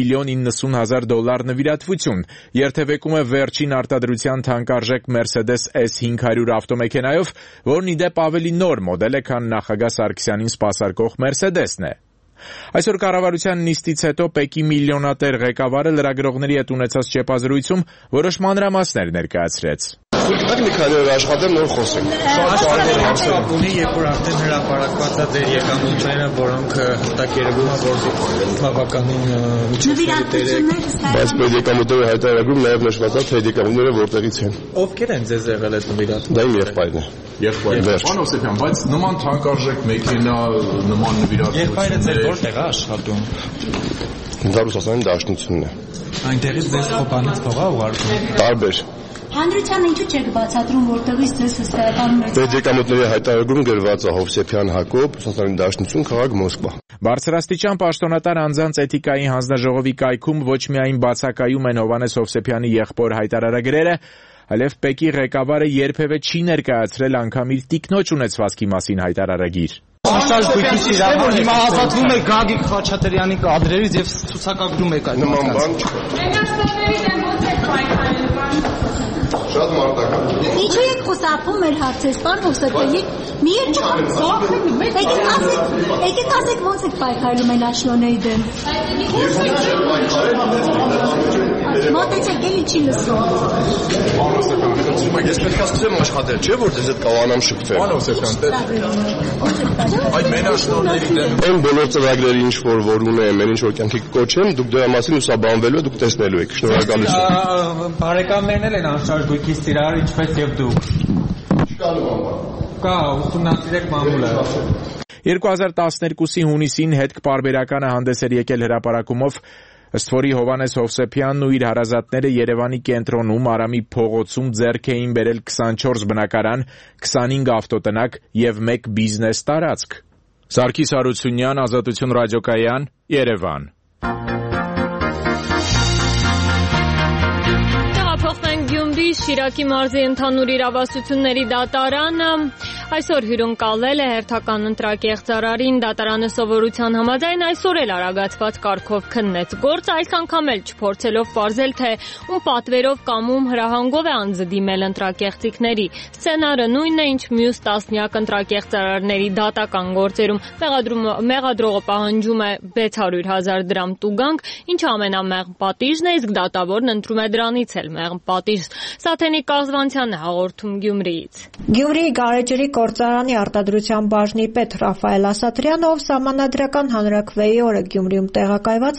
$3,090,000 նվիրատվություն, երթևեկում է վերջին արտադրության թանկարժեք Mercedes S500 ավտոմեքենայով, որն ի դեպ ավելի նոր մոդել է, քան նախագահ Սարգսյանին սպասարկող Mercedes-ն է։ Այսօր կառավարության նիստից հետո ՊԵԿ-ի միլիոնատեր ղեկավարը լրագրողների հետ ունեցած ճեպազրույցում որոշ մանրամասներ ներկայացրեց։ Գիտեք, մի քանի օր աշխատեմ, նոր խոսենք։ Շատ կարևոր հարցեր ունի, երբ որ արդեն հրապարակված է ձեր եկամուտները, որոնք հստակ երևում է, որ բավականին ուշադրություն եք։ Բայց եկամուտները հայտարարում նաև նշված է, թե եկամուտները որտեղից են։ Ովքեր են ձեզ եղել այդ նվիրատվությունը։ Դա իմ եղբայրն է։ Եղբայրը։ Պարոն Հովսեփյան, բայց նման թանկարժեք մեքենա, նման նվիրատվություն։ Եղբայրը ձեր որտեղ է աշխատում։ Դա Ռուսաստանի Դաշնությունն է։ Այնտեղից ձեզ խոպանից փող է ուղարկում։ Տարբեր։ Հանրությանը ինչու չեք բացատրում, որտեղից ձեզ հսկայական մեծ Պետեկամուտների հայտարարում գրված է Հովսեփյան Հակոբ, Ռուսաստանի Դաշնություն, քաղաք Մոսկվա։ Բարձրաստիճան պաշտոնատար անձանց էթիկայի հանձնաժողովի կայքում ոչ միայն բացակայում են Հովհաննես Հովսեփյանի եղբոր հայտարարագրերը, այլև ՊԵԿ-ի ղեկավարը երբևէ չի ներկայացրել անգամ իր տիկնոջ ունեցվածքի մասին հայտարարագիր։ Անշարժ գույքի սիրահար հիմա ազատվում է Գագիկ Խաչատրյանի կադրերից եւ ցուցակագրում եք այդ նման բան չկա։ Շատ մարտական։ Ինչու եք խոսափում մեր հարցեր, պարոն Հովսեփյան, մի եկեք ասեք ոնց եք պայքարում մենաշնորհների դեմ։ Մոտեցեք, էլի չի լսում։ Պարոն Հովսեփյան, ես պետք է սկսեմ աշխատել, չէ՞ որ ձեզ հետ կավանամ շփվել։ Պարոն Հովսեփյան, այդ մենաշնորհների դեմ այն բոլոր ծրագրերի ինչ որ ունեմ, այն ինչ որ կյանքի կոչեմ, դուք դրա մասին ուսաբանվելու եք, դուք տեսնելու եք։ Շնորհակալություն։ Բարեկամներն էլ են անշարժ գույքի սիրահար, ինչպես եւ դուք։ Չկա նման բան։ կա, ուսումնասիրեք մամուլը։ 2012-ի հունիսին հետք պարբերականը հանդես էր եկել հրապարակումով, ըստ որի Հովհաննես Հովսեփյանն ու իր հարազատները Երևանի կենտրոնում Արամի փողոցում ձեռք էին բերել 24 բնակարան, 25 ավտոտնակ եւ 1 բիզնես տարածք։ Սարգիս Հարությունյան, Ազատություն ռադիոկայան, Երևան։ Գյումրի Շիրակի մարզի ընդհանուր իրավասությունների դատարանը այսօր հյուրընկալել է հերթական ընտրակեղծարարին, դատարանը սովորության համաձայն այսօր էլ արագացված կարգով քննեց գործը, այս անգամ էլ չփորձելով պարզել, թե ում պատվերով կամ ում հրահանգով է անձը դիմել ընտրակեղծիքների։ Սցենարը նույնն է, ինչ մյուս տասնյակ ընտրակեղծարարների դատական գործերում։ Մեղադրողը պահանջում է 600,000 դրամ տուգանք, ինչը ամենամեղմ պատիժն է, իսկ դատավորն ընտրում է դրանից էլ մեղմ պատիժ։ Սաթենիկ Կազվանցյանն է հաղորդում Գյումրիից։ Գյումրիի Գարեջրի գործարանի արտադրության բաժնի պետ Ռաֆայել Ասատրյանը, ով սահմանադրական հանրաքվեի օրը Գյումրիում տեղակայված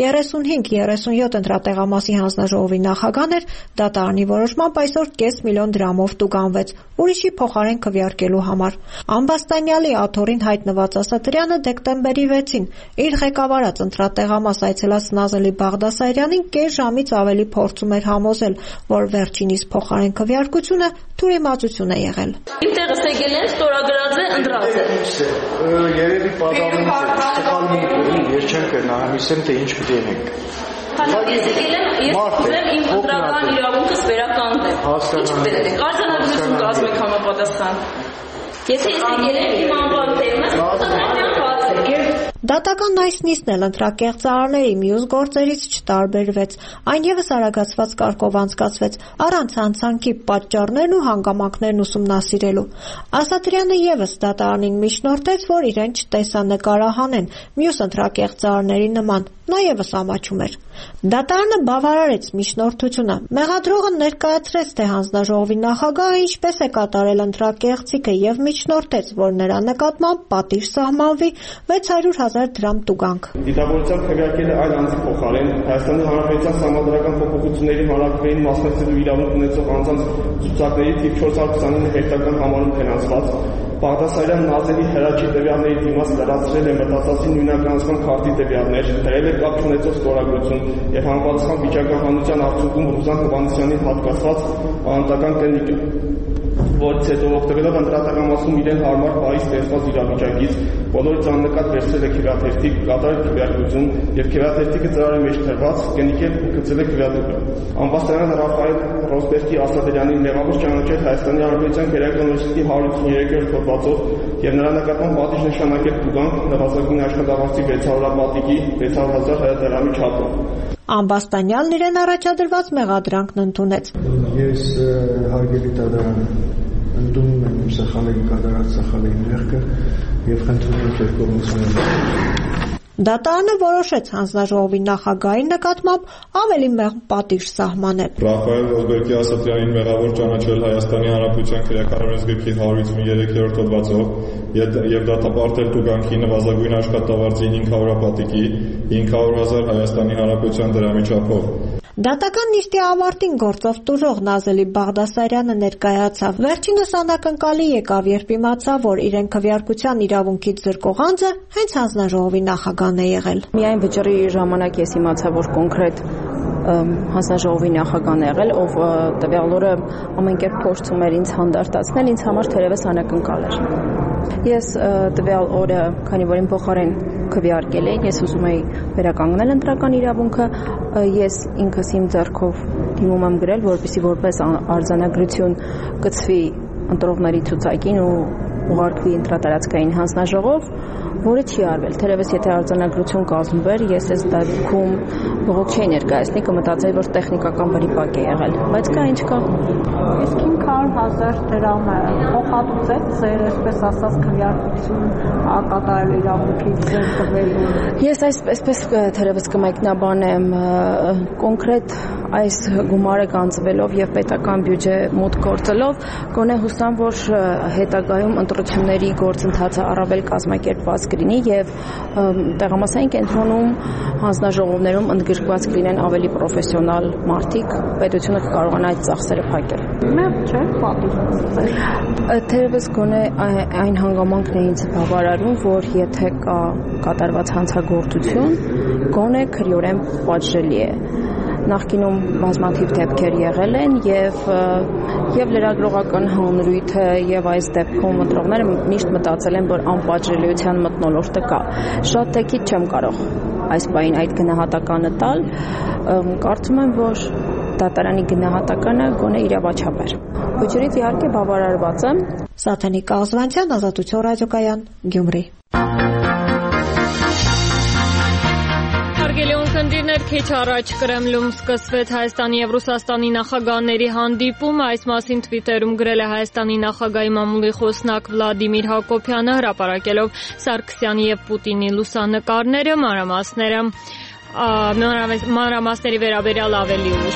35-37 ընտրատեղամասի հանձնաժողովի նախագահն էր, դատարանի որոշմամբ այսօր $500,000 դրամով տուգանվեց, ուրիշի փոխարեն քվեարկելու համար։ Ամբաստանյալի աթոռին հայտնված Ասատրյանը դեկտեմբերի 6-ին իր ղեկավարած ընտրատեղամաս այցելած Նազելի Բաղդասարյանին կես ժամից ավելի փորձում էր համոզել, որ վերջինիս փոխարեն քվեարկությունը թյուրիմացություն է եղել։ Իմ տեղս եկել են, ստորագրած է, ընտրած է։ Երևի պատահությունից է, սխալ մի ես չեմ կնահամիսեմ, թե ինչ պետք է ենք։ Ես եկել եմ, ես ուզեմ իմ ընտրական իրավունքս վերականգնել։ Ինչ պետք է, արձանագրություն կազմեք համապատասխան։ Եթե ես եկել եմ իմ անվան տերմս, ուզում Դատական այս նիստն էլ ընտրակեղծարարների մյուս գործերից չտարբերվեց, այն ևս արագացված կարգով անցկացվեց, առանց հանցանքի պատճառներն ու հանգամանքներն ուսումնասիրելու։ Ասատրյանը ևս դատարանին միջնորդեց, որ իրեն չտեսա նկարահանեն մյուս ընտրակեղծարարների նման, նա ևս ամաչում էր։ Դատարանը բավարարեց միջնորդությունը։ Մեղադրողը ներկայացրեց, թե հանձնաժողովի նախագահը ինչպես է կատարել ընտրակեղծիքը եւ միջնորդեց, որ նրա նկատմամբ պատիժ սահմանվի 600,000 դրամ տուգանք։ Դիտավորությամբ քվեարկել է այլ անձի փոխարեն Հայաստանի Հանրապետության Սահմանադրական փոփոխությունների հանրաքվեին մասնակցելու իրավունք ունեցող անձանց ցուցակների թիվ 429 հերթական համարում ֆինանսված Բաղդասարյան Նազելի հրաչի տվյալների դիմաց լրացրել է մտածածի նույնականացման քարտի տվյալներ, դրել է կապ չունեցող ստորագրություն եւ համապատասխան վիճակահանության արդյունքում Ռուզան Հովհաննիսյանին հատկացված անհատական կնիկը, որից հետո օգտվելով ընտրատեղամասում իրեն հարմար պահի ստեղծված իրավիճակից բոլորից աննկատ վերցրել է քվեաթերթի, կատարել քվեարկություն եւ քվեաթերթիկը ծրարի մեջ թրված կնիկել ու գցել է քվեատուկը։ Ամբաստանյան Ռաֆայել Ռոսբերգի Ասատրյանի մեղավոր ճանաչել Հայաստանի Հանրապետության Քերական ունիվերսիտետի 153-րդ հոդվածով եւ նրա նկատմամբ պատիժ նշանակել տուգանք նվազագույն աշխատավարձի 600 պատիկի 600,000 դրամի չափով։ Ամբաստանյանն իրեն առաջադրված մեղադրանքն ընդունեց։ Ես հարգելի դատարան ընդունում եմ իմ սխալի կատարած սխալի մեղքը եւ խնդրում եմ ձեր կողմից Դատարանը որոշեց հանձնաժողովի նախագահի նկատմամբ ավելի մեղմ պատիժ սահմանել։ Ռաֆայել Ռոսբերգի Ասատրյանին մեղավոր ճանաչել Հայաստանի Հանրապետության Քրեական օրենսգրքի 153-րդ հոդվածով եւ դատապարտել տուգանքի նվազագույն աշխատավարձի 500 պատիկի 500,000 Հայաստանի Հանրապետության դրամի չափով։ Դատական նիստի ավարտին գործով տուժող Նազելի Բաղդասարյանը ներկայացավ։ Վերջինս անակնկալի եկավ, երբ իմացավ, որ իրեն քվեարկության իրավունքից զրկող անձը հենց հանձնաժողովի նախագահն է եղել։ Միայն վճռի ժամանակ ես իմացա, որ կոնկրետ հանձնաժողովի նախագահն է եղել, ով տվյալ օրը ամեն կերպ փորձում էր ինձ հանդարտացնել, ինձ համար թերևս անակնկալ էր։ Ես տվյալ օրը, քանի որ իմ փոխարեն քվեարկել էին, ես ուզում էի վերականգնել ընտրական իրավունքը, ես ինքս իմ ձեռքով դիմում եմ գրել, որպեսզի որպես արձանագրություն գծվի ընտրողների ցուցակին ու ուղարկվի ընտրատարածքային հանձնաժողով, որը չի արվել։ Թերևս եթե արձանագրություն կազմվեր, ես այս դեպքում բողոք չէի ներկայացնի, կմտածեի, որ տեխնիկական վրիպակ է եղել, բայց կա ինչ կա։ Իսկ 500,000 դրամը փոխհատուցեց ձեր, այսպես ասած, քվեարկություն կատարել իրավունքից ձեր տվելու։ Ես այսպես թերևս կմեկնաբանեմ կոնկրետ այս գումարը գանձվելով եւ պետական բյուջե մուտք գործելով, գոնե հուսամ, որ հետագայում ընտրությունների գործընթացը առավել կազմակերպված կլինի եւ տեղամասային կենտրոնում հանձնաժողովներում ընդգրկված կլինեն ավելի պրոֆեսիոնալ մարդիկ, պետությունը կկարողանա այդ ծախսերը փակել։ Մեր չէ, պատիվ։ Թերևս գոնե այն հանգամանքն է ինձ բավարարում, որ եթե կա կատարված հանցագործություն, գոնե քրեորեն պատժելի է։ Նախկինում բազմաթիվ դեպքեր եղել են եւ լրագրողական հանրույթը եւ այս դեպքում ընտրողները միշտ մտածել են, որ անպատժելիության մթնոլորտը կա։ Շատ տեկից չեմ կարող այս բային այդ գնահատականը տալ, կարծում եմ, որ դատարանի գնահատականը գոնե իրավաչափ էր։ Ոչերից իհարկե բավարարված եմ։ Սաթենիկ Ազվանցյան, Ազատություն ռադիոկայան, Գյումրի։ Հարգելի ունկնդիրներ, քիչ առաջ Կրեմլում սկսվեց Հայաստանի եւ Ռուսաստանի նախագահների հանդիպումը, այս մասին Twitter-ում գրել է Հայաստանի նախագահի մամուլի խոսնակ Վլադիմիր Հակոբյանը, հրապարակելով Սարգսյանի եւ Պուտինի լուսանկարները, մանրամասների վերաբերյալ ավելի ուշ։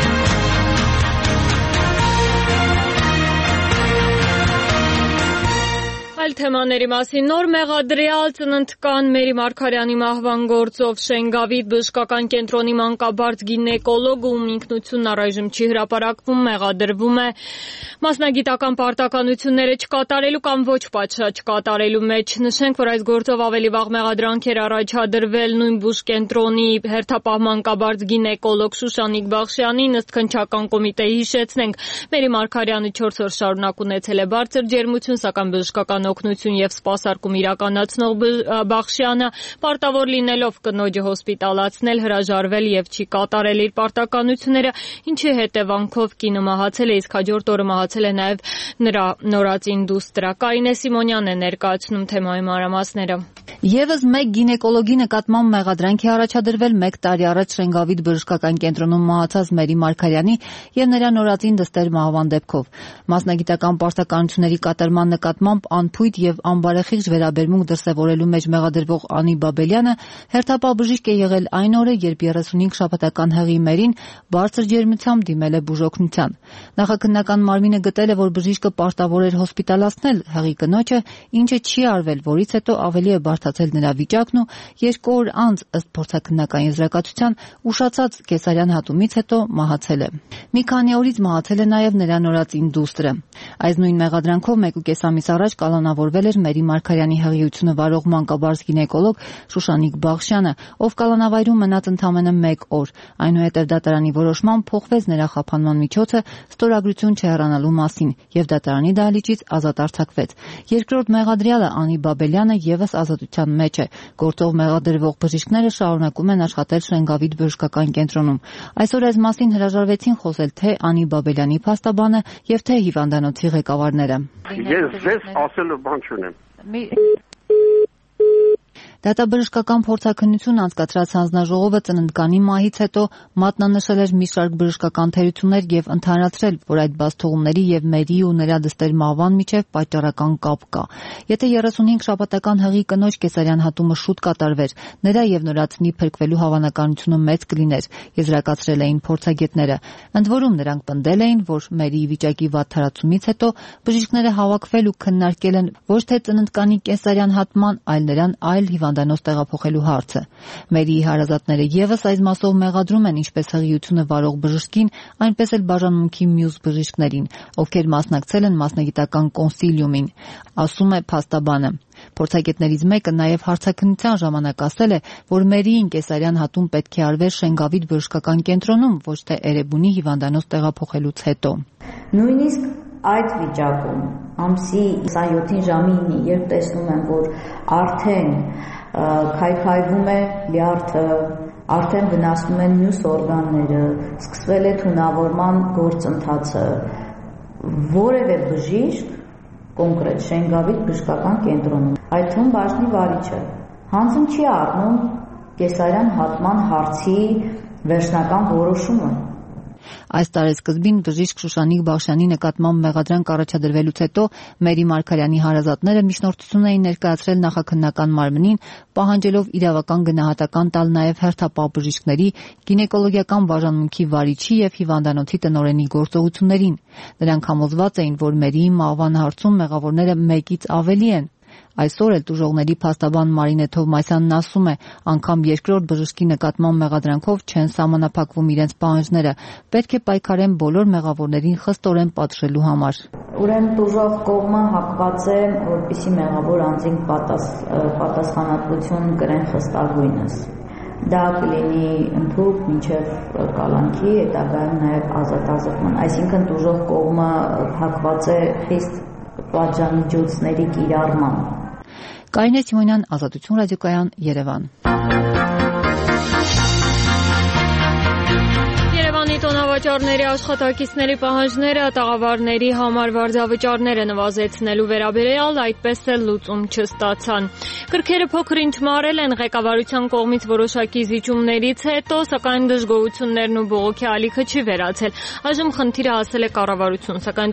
Այլ թեմաների մասին նոր մեղադրյալ ծննդկան Մերի Մարգարյանի մահվան գործով Շենգավիթ բժշկական կենտրոնի մանկաբարձ գինեկոլոգը, ում ինքնությունն առայժմ չի հրապարակվում, մեղադրվում է մասնագիտական պարտականությունները չկատարելու կամ ոչ պատշաճ կատարելու մեջ։ Նշենք, որ այս գործով ավելի վաղ մեղադրանք էր առաջադրվել նույն բուժկենտրոնի հերթապահ մանկաբարձ գինեկոլոգ Շուշանիկ Բախշյանին, ըստ քննչական կոմիտեի հիշեցնենք, Մերի Մարգարյանը 4 օր շարունակ ունեցել է բարձր ջերմություն, սակայն բժշկական օգնություն եւ սպասարկում իրականացնող Բախշյանը պարտավոր լինելով կնոջը հոսպիտալացնել, հրաժարվել եւ չի կատարել իր պարտականությունները, ինչի հետևանքով կինը մահացել է, իսկ հաջորդ օրը մահացել է նաեւ նրա նորածին դուստրը։ Կարինե Սիմոնյանն է ներկայացնում թեմայի մանրամասները։ Եվս մեկ գինեկոլոգի նկատմամբ մեղադրանք է առաջադրվել 1 տարի առաջ Շենգավիթ բժշկական կենտրոնում մահացած Մերի Մարգարյանի եւ նրա նորածին դստեր մահվան դեպքով։ Մասնագիտական պարտականությունների կատարման նկատմամբ անփույթ եւ անբարեխիղճ վերաբերմունք դրսեւորելու մեջ մեղադրվող Անի Բաբելյանը հերթապահ բժիշկ է եղել այն օրը, երբ 35 շաբաթական հղի Մերին բարձր ջերմությամբ դիմել է բուժօգնության։ Նախաքննական մարմինը գտել է, որ բժիշկը պարտավոր էր հոսպիտալացնել հղի կնոջը, ինչը չի արվել, որից հետո ավելի է բարդացել նրա վիճակն ու 2 օր անց, ըստ փորձաքննական եզրակացության, ուշացած կեսարյան հատումից հետո մահացել է։ Մի քանի օրից մահացել է նաև նրա նորածին դուստրը։ Այս նույն մեղադրանքով 1.5 ամիս առաջ կալանավորվել էր Մերի Մարգարյանի հղիությունը վարող մանկաբարձ գինեկոլոգ Շուշանիկ Բախշյանը, ով կալանավայրում մնաց ընդամենը 1 օր։ Այնուհետև դատարանի որոշմամբ փոխվեց նրա խափանման միջոցը ստորագրություն չհեռանալու մասին եւ դատարանի դահլիճից ազատ արձակվեց։ Երկրորդ մեղադրյալը Անի Բաբելյանը եւս ազատության մեջ է։ Գործով մեղադրվող բժիշկները շարունակում են աշխատել Շենգավիթ բժշկական կենտրոնում։ Այսօր այս մասին հրաժարվեցին խոսել թե Անի Բաբելյանի փաստաբանը եւ թե հիվանդանոցի ղեկավարները։ Ես ասել բան չունեմ։ Դատաբժշկական փորձաքննություն անցկացրած հանձնաժողովը ծննդկանի մահից հետո մատնանշել էր մի շարք բժշկական թերություններ եւ ընդհանրացրել, որ այդ բացթողումների եւ Մերի ու նրա դստեր մահվան միջև պատճառական կապ կա։ Եթե 35 շաբաթական հղի կնոջ կեսարյան հատումը շուտ կատարվեր, նրա եւ նորածնի փրկվելու հավանականությունը մեծ կլիներ, եզրակացրել էին փորձագետները։ Ընդ որում նրանք պնդել էին, որ Մերիի վիճակի վատթարացումից հետո բժիշկները հավաքվել ու քննարկել են ոչ թե ծննդկանի կեսարյան հատման, այլ նրան այլ հիվանդանոց տեղափոխելու հարցը։ Մերիի հարազատները եւս այս մասով մեղադրում են ինչպես հղիությունը վարող բժշկին, այնպես էլ բաժանմունքի մյուս բժիշկներին, ովքեր մասնակցել են մասնագիտական կոնսիլիումին, ասում է փաստաբանը։ Փորձագետներից մեկը նաև հարցաքննության ժամանակ ասել է, որ Մերիին կեսարյան հատում պետք է արվեր Շենգավիթ բժշկական կենտրոնում, ոչ թե Էրեբունի հիվանդանոց տեղափոխելուց հետո։ Նույնիսկ այդ վիճակում ամսի 27-ին ժամի 9-ին, երբ տեսնում եմ, որ արդեն քայքայվում է լյարդը, արդեն վնասվում են մյուս օրգանները, սկսվել է թունավորման գործընթացը, որևէ բժիշկ կոնկրետ Շենգավիթ բժշկական կենտրոնում, այդ թվում բաժնի վարիչը, հանձն չի առնում կեսարյան հատման հարցի վերջնական որոշումը։ Այս տարեսկզբին բժիշկ Շուշանիկ Բախշյանի նկատմամբ մեղադրանք առաջադրվելուց հետո Մերի Մարգարյանի հարազատները միջնորդություն էին ներկայացրել նախաքննական մարմնին, պահանջելով իրավական գնահատական տալ նաև հերթապահ բժիշկների, գինեկոլոգիական բաժանմունքի վարիչի եւ հիվանդանոցի տնօրենի գործողություններին։ Նրանք համոզված էին, որ Մերիի մահվան հարցում մեղավորները մեկից ավելի են։ Այսօր էլ տուժողների փաստաբան Մարինե Թովմասյանն ասում է, անգամ երկրորդ բժշկի նկատմամբ մեղադրանքով չեն սահմանափակվում իրենց պահանջները, պետք է պայքարեն բոլոր մեղավորներին խստորեն պատժելու համար։ Ուրեմն տուժող կողմը հակված է, որպեսզի մեղավոր անձին պատասխանատվություն կրեն խստագույնս։ Դա կլինի ընդհուպ մինչև կալանքի, հետագայում նաև ազատազրկման, այսինքն տուժող կողմը հակված է խիստ պատժամիջոցների կիրառման։ Կարինե Սիմոնյան, Ազատություն ռադիոկայան, Երևան։ Տոնավաճառների աշխատակիցների պահանջները տաղավարների համար վարձավճարները նվազեցնելու վերաբերյալ այդպես էլ լուծում չստացան։ Կրքերը փոքր-ինչ մարել են ղեկավարության կողմից որոշակի զիջումներից հետո, սակայն դժգոհություններն ու բողոքի ալիքը չի վերացել։ Այժմ խնդիրը հասել է կառավարություն, սակայն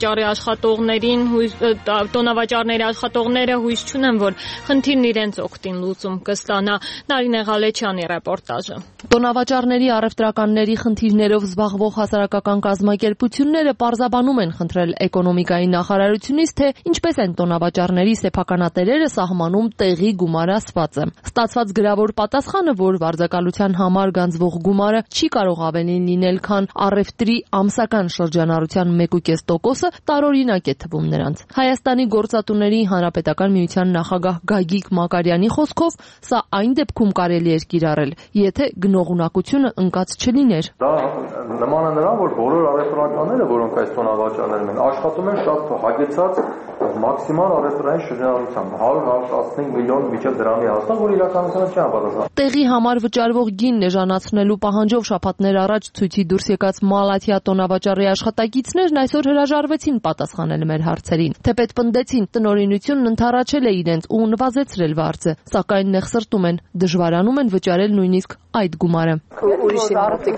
տոնավաճառների աշխատողները հույս չունեն, որ խնդիրն իրենց օգտին լուծում կստանա։ Նարինե Ղալեչյանի ռեպորտաժը։ Տոնավաճառների առևտրականների խնդիրներով զբաղվող հասարակական կազմակերպությունները պարզաբանում են խնդրել էկոնոմիկայի նախարարությունից, թե ինչպես են տոնավաճառների սեփականատերերը սահմանում տեղի գումար ասվածը։ Ստացված գրավոր պատասխանը, որ վարձակալության համար գանձվող գումարը չի կարող ավելին լինել, քան առևտրի ամսական շրջանառության 1.5%-ը, տարօրինակ է թվում նրանց։ Հայաստանի գործատուների հանրապետական միության նախագահ Գագիկ Մակարյանի խոսքով, սա այն դեպքում կարելի էր կիրառել, եթե գնողունակությունը ընկած չլիներ։ Դա նման է նրան, որ բոլոր առևտրականները, որոնք այս տոնավաճառներում են, աշխատում են շատ հագեցած մաքսիմալ առևտրային շրջանառությամբ 100-115 միլիոն մինչև դրամի հասնող, որ իրականությունը չի անպատասխան։ Տեղի համար վճարվող գինն էժանացնելու պահանջով շաբաթներ առաջ ցույցի դուրս եկած Մալաթիա տոնավաճառի աշխատակիցներն այսօր հրաժարվեցին պատասխանել մեր հարցերին։ Թեպետ պնդեցին, տնօրինությունն ընդառաջել է իրենց ու նվազեցրել վարձը, սակայն նեղսրտում են, դժվարանում են վճարել նույնիսկ այդ գումարը։ Ուրիշի մոտիկ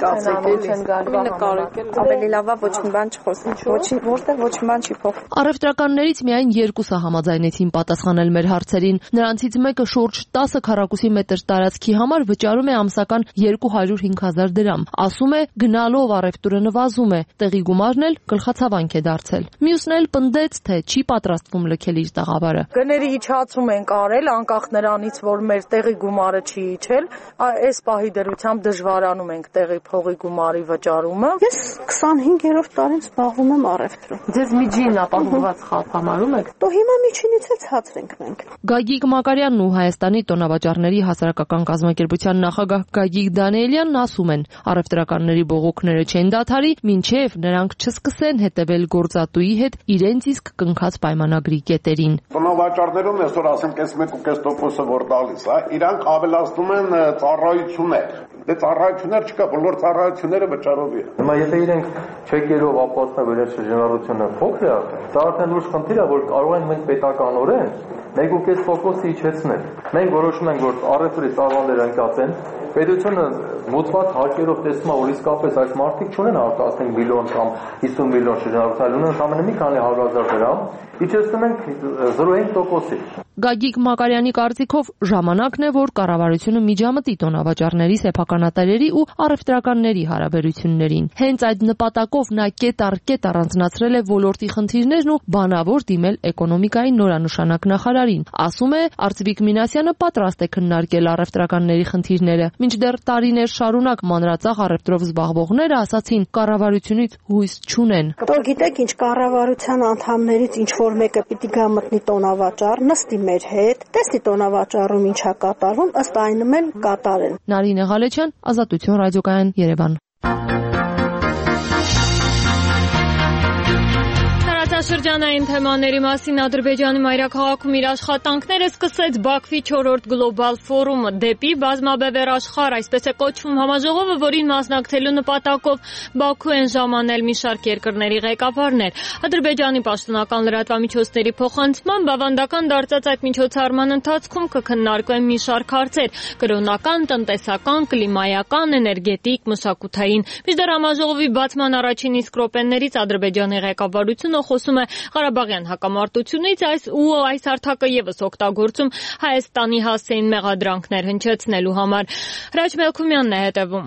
ավելի լավ է ոչ մի բան չխոսի, որտեղ ոչ մի բան չի փոխվում։ Առևտրականներից միայն երկուսը համաձայնեցին պատասխանել մեր հարցերին։ Նրանցից մեկը շուրջ 10 քառակուսի մետր տարածքի համար վճարում է ամսական 205,000 դրամ։ Ասում է, գնալով առևտուրը նվազում է, տեղի գումարն էլ գլխացավանք է դարձել։ Մյուսն էլ պնդեց, թե չի պատրաստվում լքել իր տաղավարը։ Գների իջացում ենք արել, անկախ նրանից, որ մեր տեղի գումարը չի իջել, այս պահի դրությամբ դժվարանում ենք տեղի փողի գումարի վճարումը։ Ես 25-րդ տարին զբաղվում եմ առևտրում։ Ձեզ միջին ապահովված խափամարում եք։ Դու հիմա միջինից էլ ցածր ենք մենք։ Գագիկ Մակարյանն ու Հայաստանի տոնավաճառների հասարակական կազմակերպության նախագահ Գագիկ Դանիելյանն ասում են, առևտրականների բողոքները չեն դադարի, մինչև նրանք չսկսեն հետևել գործատուի հետ իրենց իսկ կնքած պայմանագրի կետերին։ Տոնավաճառներում այսօր ասենք այս 1.5%-ը որ տալիս, իրանք ավելացնում են ծառայություններ։ Դե ծառայություններ չկա, բոլոր ծառայությունները վճարովի է։ Հիմա եթե իրենք չեկերով ապացնեն իրենց շրջանառությունը փոքր է, դա արդեն լուրջ խնդիր է, որ կարող են մենք պետականորեն 1.5%-ը իջեցնել։ Մենք որոշում ենք, որ առևտրի ծավալները ընկած են, պետությունը մուծված հարկերով տեսնում է, որ իսկապես այս մարդիկ չունեն 15 միլիոն կամ 50 միլիոն շրջանառություն, ունեն ամենը մի քանի 100,000 դրամ, իջեցնում ենք 0.5%-ի։ Գագիկ Մակարյանի կարծիքով ժամանակն է, որ կառավարությունը միջամտի տոնավաճառների սեփականատերերի ու առևտրականների հարաբերություններին։ Հենց այդ նպատակով նա կետ առ կետ առանձնացրել է ոլորտի խնդիրներն ու բանավոր դիմել էկոնոմիկայի նորանշանակ նախարարին։ Ասում է, Արծվիկ Մինասյանը պատրաստ է քննարկել առևտրականների խնդիրները։ Մինչդեռ տարիներ շարունակ մանրածախ առևտրով զբաղվողները ասացին, կառավարությունից հույս չունեն։ Դուք գիտեք, ինչ կառավարության անդամներից ինչ որ մեկը պիտի գա մտնի տոնավաճառ, նստի մեր հետ, տեսնի տոնավաճառում ինչա կատարվում, ըստ այնմ էլ կատարեն։ Նարինե Ղալեչյան, Ազատություն ռադիոկայան, Երևան։ Շրջանային թեմաների մասին Ադրբեջանի մայրաքաղաքում իր աշխատանքները սկսեց Բաքվի 4-րդ գլոբալ ֆորումը դեպի բազմաբևեռ աշխարհ, այսպես է կոչվում համաժողովը, որին մասնակցելու նպատակով Բաքու են ժամանել մի շարք երկրների ղեկավարներ։ Ադրբեջանի պաշտոնական լրատվամիջոցների փոխանցմամբ ավանդական դարձած այդ միջոցառման ընթացքում կքննարկվեն մի շարք հարցեր՝ կրոնական, տնտեսական, կլիմայական, էներգետիկ, մշակութային։ Մինչդեռ համաժողովի բացման առաջին իսկ րոպեներից Ադրբեջանի ղեկավարությունը խոսում է Ղարաբաղյան հակամարտությունից այս հարթակը եւս օգտագործում Հայաստանի հասցեին մեղադրանքներ հնչեցնելու համար։ Հրաչ Մելքումյանն է հետևում։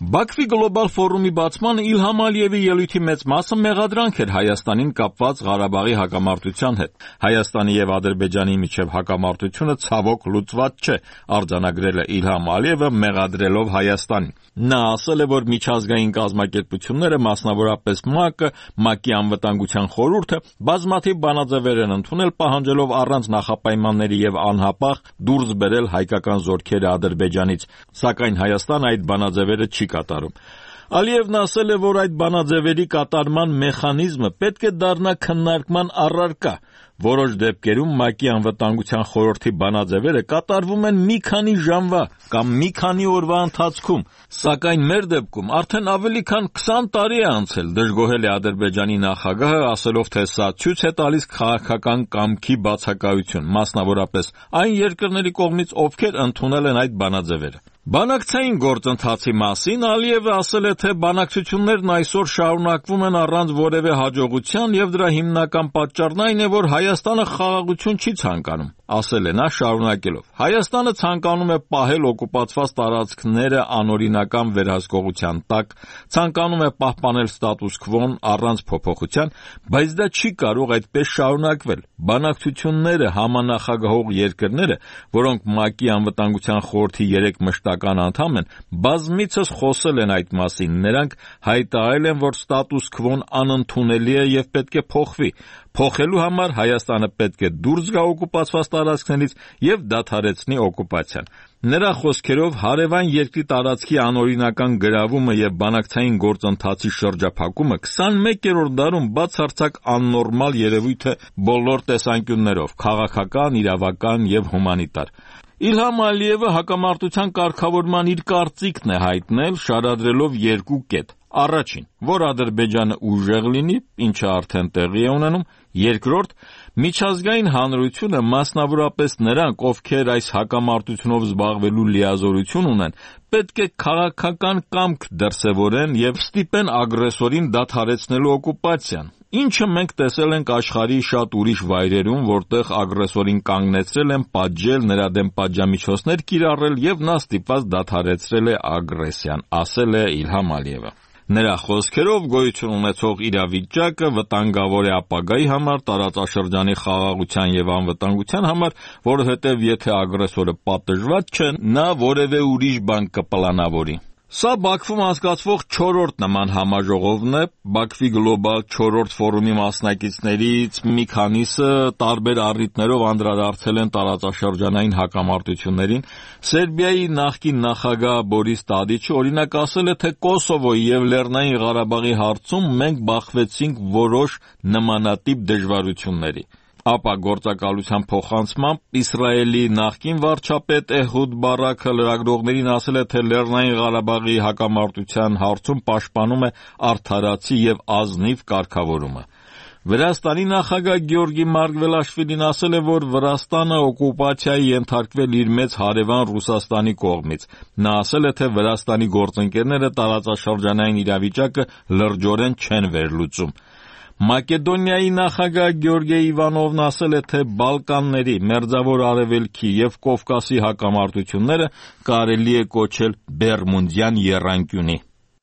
Բաքվի գլոբալ ֆորումի բացմանը Իլհամ Ալիևի ելույթի մեծ մասը մեղադրանք էր Հայաստանին կապված Ղարաբաղի հակամարտության հետ։ Հայաստանի եւ Ադրբեջանի միջև հակամարտությունը ցավոք լուծված չէ, արձանագրել է Իլհամ Ալիևը մեղադրելով Հայաստանին։ Նա ասել է, որ միջազգային կազմակերպությունները, մասնավորապես ՄԱԿ-ը, ՄԱԿ-ի անվտանգության խորհուրդը բազմաթիվ բանաձևեր են ընդունել, պահանջելով առանց նախապայմանների եւ անհապաղ դուրս բերել հայկական զորքերը Ադրբեջանից, սակայն Հայաստանը այդ բանաձևերը չի կատարում։ Ալիևն ասել է, որ այդ բանաձևերի կատարման մեխանիզմը պետք է դառնա քննարկման առարկա։ Որոշ դեպքերում ՄԱԿ-ի անվտանգության խորհրդի բանաձևերը կատարվում են մի քանի ժամվա կամ մի քանի օրվա ընթացքում, սակայն մեր դեպքում արդեն ավելի քան 20 տարի է անցել, դժգոհել է Ադրբեջանի նախագահը, ասելով, թե սա ցույց է տալիս քաղաքական կամքի բացակայություն, մասնավորապես այն երկրների կողմից, ովքեր ընդունել են այդ բանաձևերը։ Բանակցային գործընթացի մասին Ալիևը ասել է, թե բանակցություններն այսօր շարունակվում են առանց որևէ հաջողության եւ դրա հիմնական պատճառն այն է, որ Հայաստանը խաղաղություն չի ցանկանում, ասել է նա շարունակելով. Հայաստանը ցանկանում է պահել օկուպացված տարածքները անօրինական վերահսկողության տակ, ցանկանում է պահպանել ստատուս քվոն առանց փոփոխության, բայց դա չի կարող այդպես շարունակվել։ Բանակցությունները համանախագահող երկրները, որոնք ՄԱԿ-ի անվտանգության խորհրդի 3 մշտական անդամ են, բազմիցս խոսել են այդ մասին, նրանք հայտարարել են, որ ստատուս քվոն անընդունելի է եւ պետք է փոխվի։ Փոխելու համար Հայաստանը պետք է դուրս գա օկուպացված տարածքներից եւ դադարեցնի օկուպացիան։ Նրա խոսքերով հարևան երկրի տարածքի անօրինական գրավումը եւ բանակցային գործընթացի շրջափակումը 21-րդ դարում բացարձակ աննորմալ երևույթ է բոլոր տեսանկյուններով՝ քաղաքական, իրավական եւ հումանիտար։ Իլհամ Ալիևը հակամարտության կարգավորման իր կարծիքն է հայտնել, շարադրելով 2 կետ. Առաջին, որ Ադրբեջանը ուժեղ լինի, ինչը արդեն տեղի է ունենում, երկրորդ, միջազգային հանրությունը, մասնավորապես նրանք, ովքեր այս հակամարտությունով զբաղվելու լիազորություն ունեն, պետք է քաղաքական կամք դրսևորեն եւ ստիպեն ագրեսորին դադարեցնելու օկուպացիան, ինչը մենք տեսել ենք աշխարհի շատ ուրիշ վայրերում, որտեղ ագրեսորին կանգնեցրել են, պատժել, նրա դեմ պատժամիջոցներ կիրառել եւ նա ստիպված դադարեցրել է ագրեսիան, ասել է Իլհամ Ալիևը։ Նրա խոսքերով գոյություն ունեցող իրավիճակը վտանգավոր է ապագայի համար, տարածաշրջանի խաղաղության եւ անվտանգության համար, որովհետեւ եթե ագրեսորը պատժված չէ, նա որևէ ուրիշ բան կպլանավորի։ Սա Բաքվում անցկացվող 4-րդ նման համաժողովն է, Բաքվի գլոբալ 4-րդ ֆորումի մասնակիցներից մի քանիսը տարբեր առիթներով անդրադարձել են տարածաշրջանային հակամարտություններին։ Սերբիայի նախկին նախագահ Բորիս Տադիչը օրինակ ասել է, թե Կոսովոյի եւ Լեռնային Ղարաբաղի հարցում մենք բախվեցինք որոշ նմանատիպ դժվարությունների։ Ապա գործակալության փոխանցմամբ Իսրայելի նախկին վարչապետ Էհուդ Բարաքը լրագրողներին ասել է, թե Լեռնային Ղարաբաղի հակամարտության հարցում պաշտպանում է արդարացի եւ ազնիվ կարգավորումը։ Վրաստանի նախագահ Գեորգի Մարգվելաշվիլին ասել է, որ Վրաստանը օկուպացիայի ենթարկվել իր մեծ հարևան Ռուսաստանի կողմից։ Նա ասել է, թե Վրաստանի գործընկերները տարածաշրջանային իրավիճակը լրջորեն չեն վերլուծում։ Մակեդոնիայի նախագահ Գեորգե Իվանովն ասել է, թե Բալկանների, Մերձավոր Արևելքի եւ Կովկասի հակամարտությունները կարելի է կոչել Բերմունդյան եռանկյունի։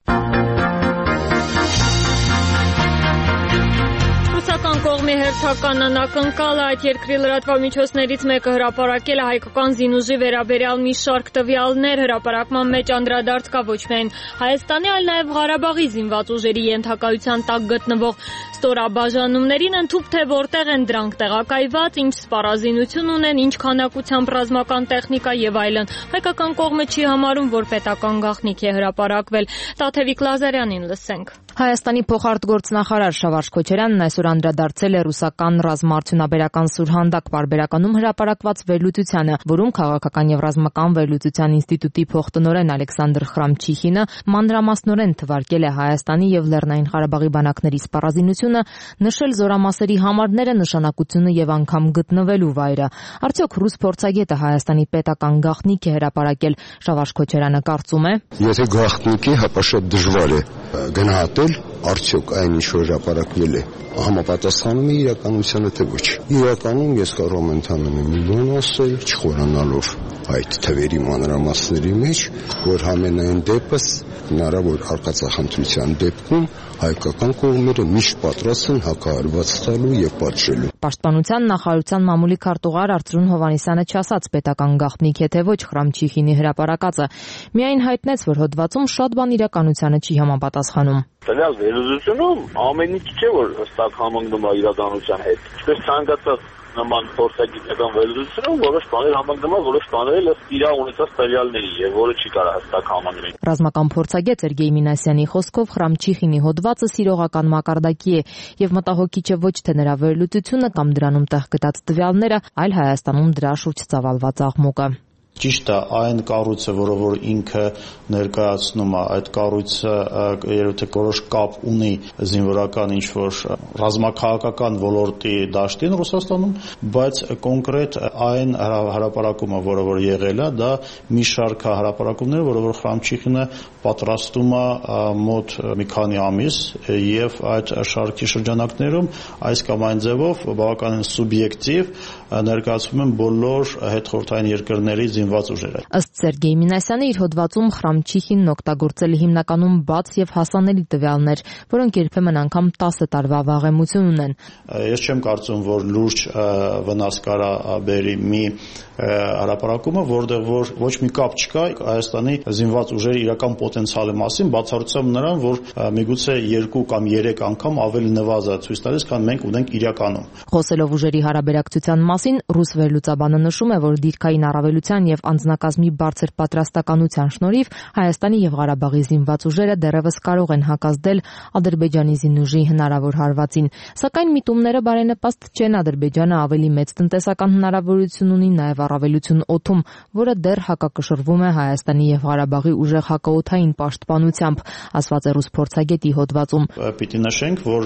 Կողմի հերթական անակնկալը այդ երկրի լրատվամիջոցներից մեկը հրապարակել է հայկական զինուժի վերաբերյալ մի շարք տվյալներ, հրապարակման մեջ անդրադարձ կա ոչ միայն Հայաստանի, այլ նաև Ղարաբաղի զինված ուժերի ենթակայության տակ գտնվող ստորաբաժանումներին, ընդհուպ թե որտեղ են դրանք տեղակայված, ինչ սպառազինություն ունեն, ինչ քանակությամբ ռազմական տեխնիկա եւ այլն։ Հայկական կողմը չի համարում, որ պետական գաղտնիք է հրապարակվել։ Տաթևիկ Լազարյանին լսենք։ Հայաստանի փոխարտգործնախարար Շավարժ Քոչարյանն այսօր անդրադարձել է ռուսական ռազմաարդյունաբերական Սուրհանդակ պարբերականում հրապարակված վերլուծությանը, որում քաղաքական եւ ռազմական վերլուծության ինստիտուտի փոխտնօրեն Ալեքսանդր Խրամչիխինը մանրամասնորեն թվարկել է Հայաստանի եւ Լեռնային Ղարաբաղի բանակների սպառազինությունը, նշել զորամասերի համարները, նշանակությունը եւ անգամ գտնվելու վայրը։ Արդյոք ռուս փորձագետը Հայաստանի պետական գաղտնիք է հրապարակել, Շավարժ Քոչարյանը կարծում է. Եթե գաղտնիք է, ապա շատ դժվար է գնահատել արդյոք այն ինչ որ հրապարակվել է համապատասխանում է իրականությանը թե ոչ։ Իրականում ես կարող եմ ընդամենը մի բան ասել, չխորանալով այդ թվերի մանրամասների մեջ, որ համենայն դեպս հնարավոր արկածախնդրության դեպքում հայկական կողմերը միշտ պատրաստ են հակահարված տալու եւ պատժելու։ Պաշտպանության նախարարության մամուլի քարտուղար Արծրուն Հովհաննիսյանը չասաց պետական գաղտնիք է թե ոչ Խրամչիխինի հրապարակածը, միայն հայտնեց, որ հոդվածում շատ բան իրականությանը չի համապատասխանում։ Տվյալ վերլուծությունում ամեն ինչ չէ որ հստակ համընկնում է իրականության հետ։ Ինչպես ցանկացած նման փորձագիտական վերլուծությունում որոշ բաներ համընկնում են, որոշ բաներ ըստ իր ունեցած տվյալների եւ որը չի կարող հստակ համընկնել։ Ռազմական փորձագետ Սերգեյ Մինասյանի խոսքով Խրամչիխինի հոդվածը սիրողական մակարդակի է եւ մտահոգիչ է ոչ թե նրա վերլուծությունը կամ դրանում տեղ գտած տվյալները, այլ Հայաստանում դրա շուրջ ծավալված աղմուկը։ Ճիշտ է, այն կառույցը, որը ինքը ներկայացնում է, այդ կառույցը երբ թե որոշ կապ ունի զինվորական ինչ-որ ռազմաքաղաքական ոլորտի դաշտին Ռուսաստանում, բայց կոնկրետ այն հրապարակումը, որը եղել է, դա մի շարք հրապարակումներ, որը Խրամչիխինը պատրաստում է մոտ մի քանի ամիս եւ այդ շարքի շրջանակներում այս կամ այն ձևով բավականին սուբյեկտիվ ներկայացվում են բոլոր հետխորհրդային երկրների զինված ուժերը։ Ըստ Սերգեյ Մինասյանի իր հոդվածում Խրամչիխինն օգտագործել է հիմնականում բաց եւ հասանելի տվյալներ, որոնք երբեմն անգամ 10 տարվա վաղեմություն ունեն։ Ես չեմ կարծում, որ լուրջ վնաս կարա բերի մի հրապարակումը, որտեղ որ ոչ մի կապ չկա Հայաստանի զինված ուժերի իրական պոտենցիալի մասին, բացառությամբ նրան, որ միգուցե 2 կամ 3 անգամ ավելի նվազա ցույց տալիս, քան մենք ունենք իրականում։ Խոսելով ուժերի հարաբերակցության մասին, ռուս վերլուծաբանը նշում է, որ դիրքային առավելության եւ անձնակազմի բարձր պատրաստականության շնորհիվ Հայաստանի եւ Ղարաբաղի զինված ուժերը դեռևս կարող են հակազդել Ադրբեջանի զինուժի հնարավոր հարվածին, սակայն միտումները բարենպաստ չեն։ Ադրբեջանը ավելի մեծ տնտեսական հնարավորություն ունի նաեւ առավելություն օդում, որը դեռ հակակշռվում է Հայաստանի եւ Ղարաբաղի ուժեղ հակաօդային պաշտպանությամբ, ասված է ռուս փորձագետի հոդվածում։ Պիտի նշենք, որ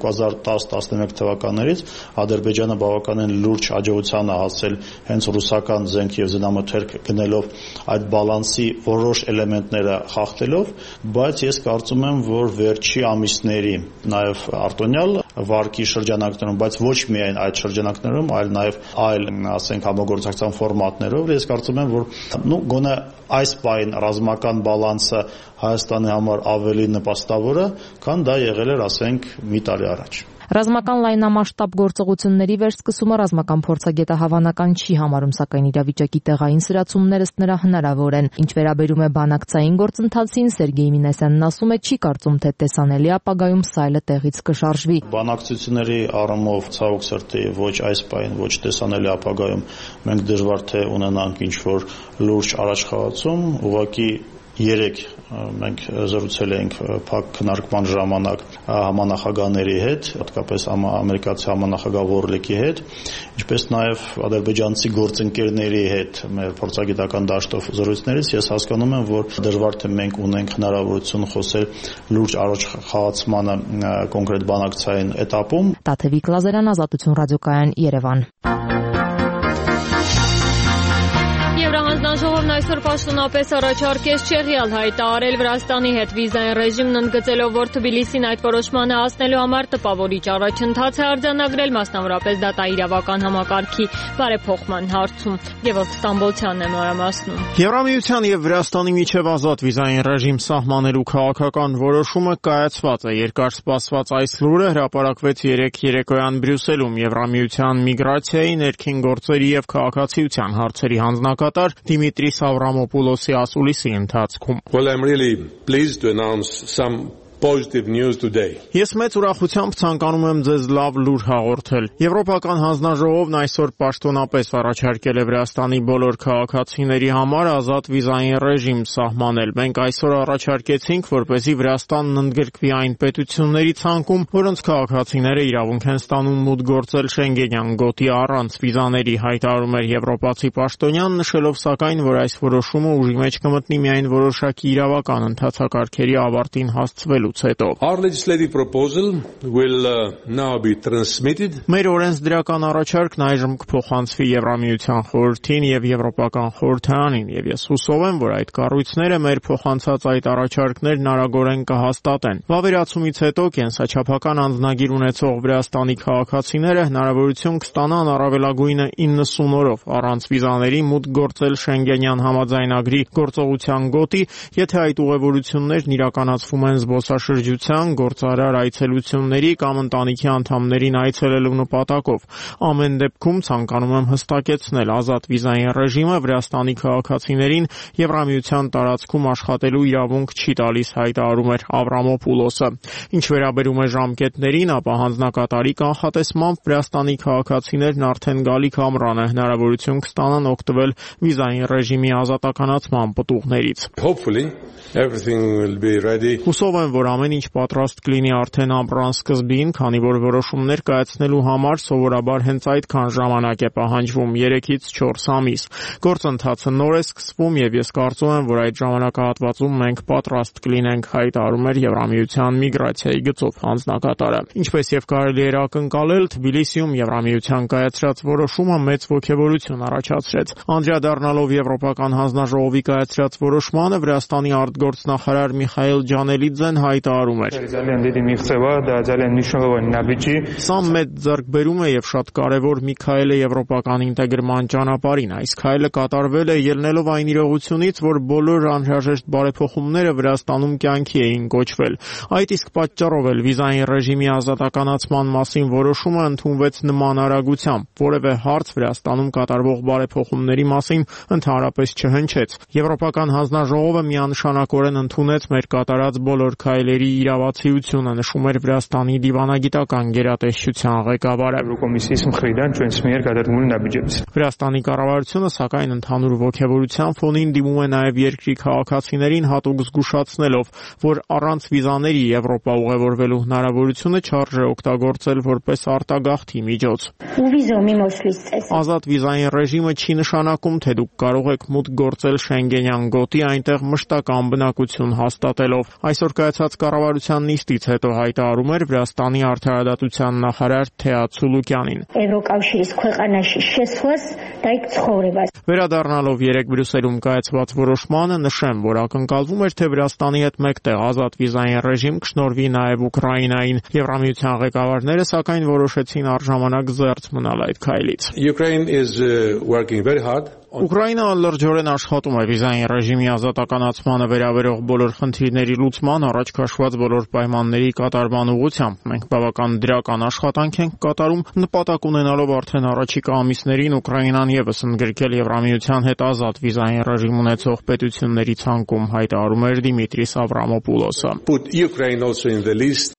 2010-11 թվականներից Ադրբեջանը բավականին լուրջ հաջողության է հասել հենց ռուսական զենք եւ զինամթերք գնելով այդ բալանսի որոշ էլեմենտները խախտելով, բայց ես կարծում եմ, որ վերջի ամիսների նաեւ արտոնյալ վարկի շրջանակներում, բայց ոչ միայն այդ շրջանակներում, այլ նաեւ այլ, ասենք, համագործակցության ֆորմատներով, ես կարծում եմ, որ գոնե այս պայն ռազմական բալանսը Հայաստանի համար ավելի նպաստավոր է, քան դա եղել էր, ասենք, մի տարի առաջ։ Ռազմական լայնամասշտաբ գործողությունների վերսկսումը ռազմական փորձագետը հավանական չի համարում, սակայն իրավիճակի տեղային սրացումներ ըստ նրա հնարավոր են։ Ինչ վերաբերում է բանակցային գործընթացին, Սերգեյ Մինասյանն ասում է, չի կարծում, թե տեսանելի ապագայում սայլը տեղից կշարժվի։ Բանակցությունների առումով ցավոք սրտի ոչ այս պայն, ոչ տեսանելի ապագայում մենք դժվար թե ունենանք ինչ-որ լուրջ առաջխաղացում, ուղղակի երեք մենք զրուցել ենք փակ քննարկման ժամանակ համանախագահների հետ, հատկապես ամերիկացի համանախագահ Որլեկի հետ, ինչպես նաև ադրբեջանցի գործընկերների հետ մեր փորձագիտական դաշտով զրույցներից ես հասկանում եմ, որ դժվար թե մենք ունենք հնարավորություն խոսել լուրջ առաջխաղացմանը կոնկրետ բանակցային этаպում։ Տաթևիկ Լազարյան, Ազատություն ռադիոկայան, Երևան։ Հանձնաժողովն այսօր պաշտոնապես առաջարկեց չեղյալ հայտարարել Վրաստանի հետ վիզային ռեժիմն ընդգծելով, որ Թբիլիսին այդ որոշմանը հասնելու համար տպավորիչ առաջընթաց է արձանագրել, մասնավորապես դատաիրավական համակարգի բարեփոխման հարցում։ Գևորգ Ստամբոլցյանն է մանրամասնում։ Եվրամիության եւ Վրաստանի միջև ազատ վիզային ռեժիմ սահմանելու քաղաքական որոշումը կայացված է։ Երկար սպասված այս լուրը հրապարակվեց երեկոյան Բրյուսելում Եվրամիության միգրացիայի, ներքին գործերի եւ քաղաքացիության հարցերի հանձնակատար Դիմիտրի Սավրամոպուլոսի ասուլիսի ընթացքում։ Well, I'm really pleased to announce some positive news today. Ես մեծ ուրախությամբ ցանկանում եմ ձեզ լավ լուր հաղորդել։ Եվրոպական հանձնաժողովն այսօր պաշտոնապես առաջարկել է Վրաստանի բոլոր քաղաքացիների համար ազատ վիզային ռեժիմ սահմանել։ Մենք այսօր առաջարկեցինք, որպեսզի Վրաստանն ընդգրկվի այն պետությունների ցանկում, որոնց քաղաքացիները իրավունք են ստանում մուտք գործել Շենգենյան գոտի առանց վիզաների, հայտարարում էր եվրոպացի պաշտոնյան, նշելով սակայն, որ այս որոշումը ուժի մեջ կմտնի միայն որոշակի իրավական ընթացակարգերի ավարտին հասցվելու ստանալուց հետո։ Our legislative proposal will now be transmitted. Մեր օրենսդրական առաջարկն այժմ կփոխանցվի Եվրամիության խորհրդին եւ Եվրոպական խորհրդարանին, եւ ես հուսով եմ, որ այդ կառույցները մեր փոխանցած այդ առաջարկներն արագորեն կհաստատեն։ Վավերացումից հետո կենսաչափական անձնագիր ունեցող Վրաստանի քաղաքացիները հնարավորություն կստանան առավելագույնը 90 օրով առանց վիզաների մուտք գործել Շենգենյան համաձայնագրի գործողության գոտի, եթե այդ ուղևորություններն իրականացվում են զբոսաշրջության, գործարար այցելությունների կամ ընտանիքի անդամներին այցելելու նպատակով։ Ամեն դեպքում ցանկանում եմ հստակեցնել, ազատ վիզային ռեժիմը Վրաստանի քաղաքացիներին Եվրամիության տարածքում աշխատելու իրավունք չի տալիս, հայտարարում էր Ավրամոպուլոսը։ Ինչ վերաբերում է ժամկետներին, ապա հանձնակատարի կանխատեսմամբ Վրաստանի քաղաքացիներն արդեն գալիք ամռանը հնարավորություն կստանան օգտվել վիզային ռեժիմի ազատականացման պտուղներից։ Hopefully everything will be ready. Հուսով եմ, որ ամեն ինչ պատրաստ կլինի արդեն ամռան սկզբին, քանի որ որոշումներ կայացնելու համար սովորաբար հենց այդքան ժամանակ է պահանջվում 3-ից 4 ամիս։ Գործընթացը նոր է սկսվում եւ ես կարծում եմ, որ այդ ժամանակահատվածում մենք պատրաստ կլինենք, հայտարարում էր Եվրամիության միգրացիայի գծով հանձնակատարը։ Ինչպես եւ կարելի էր ակնկալել, Թբիլիսիում Եվրամիության կայացրած որոշումը մեծ ոգևորություն առաջացրեց։ Անդրադառնալով Եվրոպական հանձնաժողովի կայացրած որոշմանը, Վրաստանի արտգործնախարար Միխայել Ջանելիձեն հայտարարում էր. Սա մեծ ձեռքբերում է եւ շատ կարեւոր մի քայլ է եվրոպական ինտեգրման ճանապարհին։ Այս քայլը կատարվել է ելնելով այն իրողությունից, որ բոլոր անհրաժեշտ բարեփոխումները Վրաստանում կյանքի էին կոչվել։ Այդ իսկ պատճառով էլ վիզային ռեժիմի ազատականացման մասին որոշումը ընդունվեց նման արագությամբ։ Որևէ հարց Վրաստանում կատարվող բարեփոխումների մասին ընդհանրապես չհնչեց։ Եվրոպական հանձնաժողովը միանշանակորեն ընդունեց մեր կատարած բոլոր քայլերի իրավացիությունը, նշում էր Վրաստանի դիվանագիտական գերատեսչության ղեկավարը։ Վրաստանի կառավարությունը սակայն ընդհանուր ոգևորության ֆոնին դիմում է նաև երկրի քաղաքացիներին հատուկ զգուշացնելով, որ առանց վիզաների Եվրոպա ուղևորվելու հնարավորությունը չարժե օգտագործել որպես արտագաղթի միջոց։ Ազատ վիզային ռեժիմը չի նշանակում, թե դուք կարող եք մուտք գործել Շենգենյան գոտի, այնտեղ մշտական բնակություն հաստատելով։ Այսօր կայացած կառավարության նիստից հետո հայտարարում էր Վրաստանի արդարադատության նախարար Թեա Ցուլուկյանին։ Վերադառնալով երեկ Բրյուսելում կայացված որոշմանը, նշեմ, որ ակնկալվում էր, թե Վրաստանի հետ մեկտեղ ազատ վիզային ռեժիմ կշնորհվի նաև Ուկրաինային։ Եվրամիության ղեկավարները սակայն որոշեցին առժամանակ զերծ մնալ այդ քայլից։ Ukraine is working very hard. Ուկրաինան լրջորեն աշխատում է վիզային ռեժիմի ազատականացմանը վերաբերող բոլոր խնդիրների լուծման, առաջ քաշված բոլոր պայմանների կատարման ուղղությամբ։ Մենք բավական դրական աշխատանք ենք կատարում, նպատակ ունենալով արդեն առաջիկա ամիսներին Ուկրաինան ևս ընդգրկել Եվրամիության հետ ազատ վիզային ռեժիմ ունեցող պետությունների ցանկում, հայտարարում էր Դիմիտրիս Ավրամոպուլոսը։ Put Ukraine also in the list.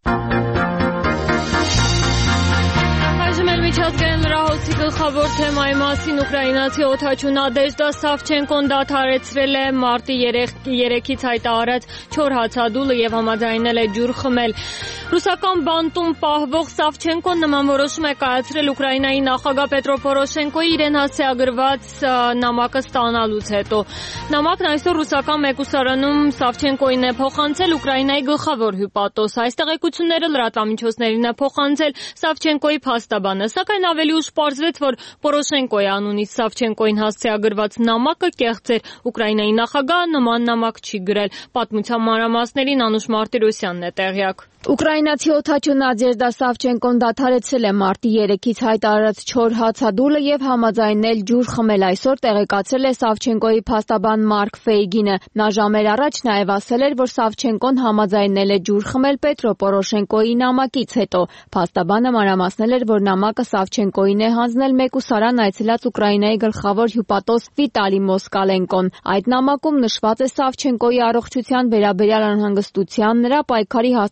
Միջազգային լրահոսի գլխավոր թեմայի մասին ուկրաինացի օդաչու Նադեժդա Սավչենկոն դադարեցրել է մարտի 3-ից հայտարարած 4 հացադուլը եւ համաձայնել է ջուր խմել։ Ռուսական բանտում պահվող Սավչենկոն նման որոշում է կայացրել Ուկրաինայի նախագահ Պետրո Պորոշենկոյի իրեն հասցեագրված նամակը ստանալուց հետո։ Նամակն այսօր ռուսական մեկուսարանում Սավչենկոյին է փոխանցել Ուկրաինայի գլխավոր հյուպատոս։ Այս տեղեկությունները լրատվամիջոցներին է փոխանցել Սավչենկոյի փաստաբանը, սակայն ավելի ուշ պարզվեց, որ Պորոշենկոյի անունից Սավչենկոյին հասցեագրված նամակը կեղծ էր։ Ուկրաինայի նախագահը նման նամակ չի գրել։ Պատմության մանրամասներին Անուշ Մարտիրոսյանն է տեղյակ։ Ուկրաինացի օդաչու Նադեժդա Սավչենկոն դադարեցրել է մարտի 3-ից հայտարարած 4 հացադուլը եւ համաձայնել ջուր խմել։ Այսօր տեղեկացրել է Սավչենկոյի փաստաբան Մարկ Ֆեյգինը։ Նա ժամեր առաջ նաեւ ասել էր, որ Սավչենկոն համաձայնել է ջուր խմել Պետրո Պորոշենկոյի նամակից հետո։ Փաստաբանը մանրամասնել էր, որ նամակը Սավչենկոյին է հանձնել մեկուսարան այցելած Ուկրաինայի գլխավոր հյուպատոս Վիտալի Մոսկալենկոն։ Այդ նամակում նշված է Սավչենկոյի առողջության վերաբերյալ անհանգստության, նրա պայքարի հաստատակամ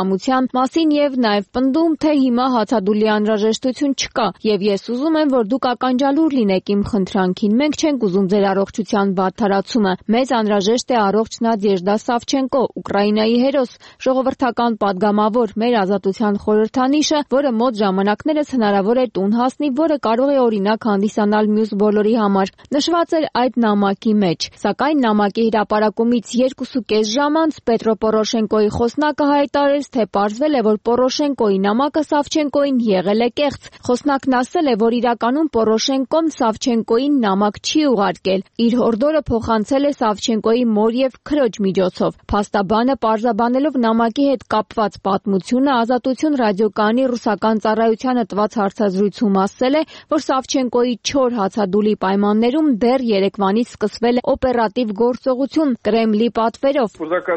բարեկամության մասին եւ նաեւ պնդում, թե հիմա հացադուլի անհրաժեշտություն չկա եւ ես ուզում եմ, որ դուք ականջալուր լինեք իմ խնդրանքին։ Մենք չենք ուզում ձեր առողջության բարդարացումը։ Մեզ անհրաժեշտ է առողջ Նադեժդա Սավչենկո, Ուկրաինայի հերոս, ժողովրդական падգամավոր, մեր ազատության խորհրդանիշը, որը մոտ ժամանակներս հնարավոր է տուն հասնի, որը կարող է օրինակ հանդիսանալ մյուս բոլորի համար։ Նշված էր այդ նամակի մեջ, սակայն նամակի հրապարակումից 2.5 ժամ անց Պետրո Պորոշենկոյի խոսնակը հայտարարեց, թե պարզվել է, որ Պորոշենկոյի նամակը Սավչենկոյին եղել է կեղծ։ Խոսնակն ասել է, որ իրականում Պորոշենկոն Սավչենկոյին նամակ չի ուղարկել։ Իր հորդորը փոխանցել է Սավչենկոյի մոր եւ քրոջ միջոցով։ Փաստաբանը պարզաբանելով նամակի հետ կապված պատմությունը Ազատություն ռադիոկայանի ռուսական ծառայությանը տված հարցազրույցում ասել է, որ Սավչենկոյի չոր հացադուլի պայմաններում դեռ երեկվանից սկսվել է օպերատիվ գործողություն Կրեմլի պատվերով։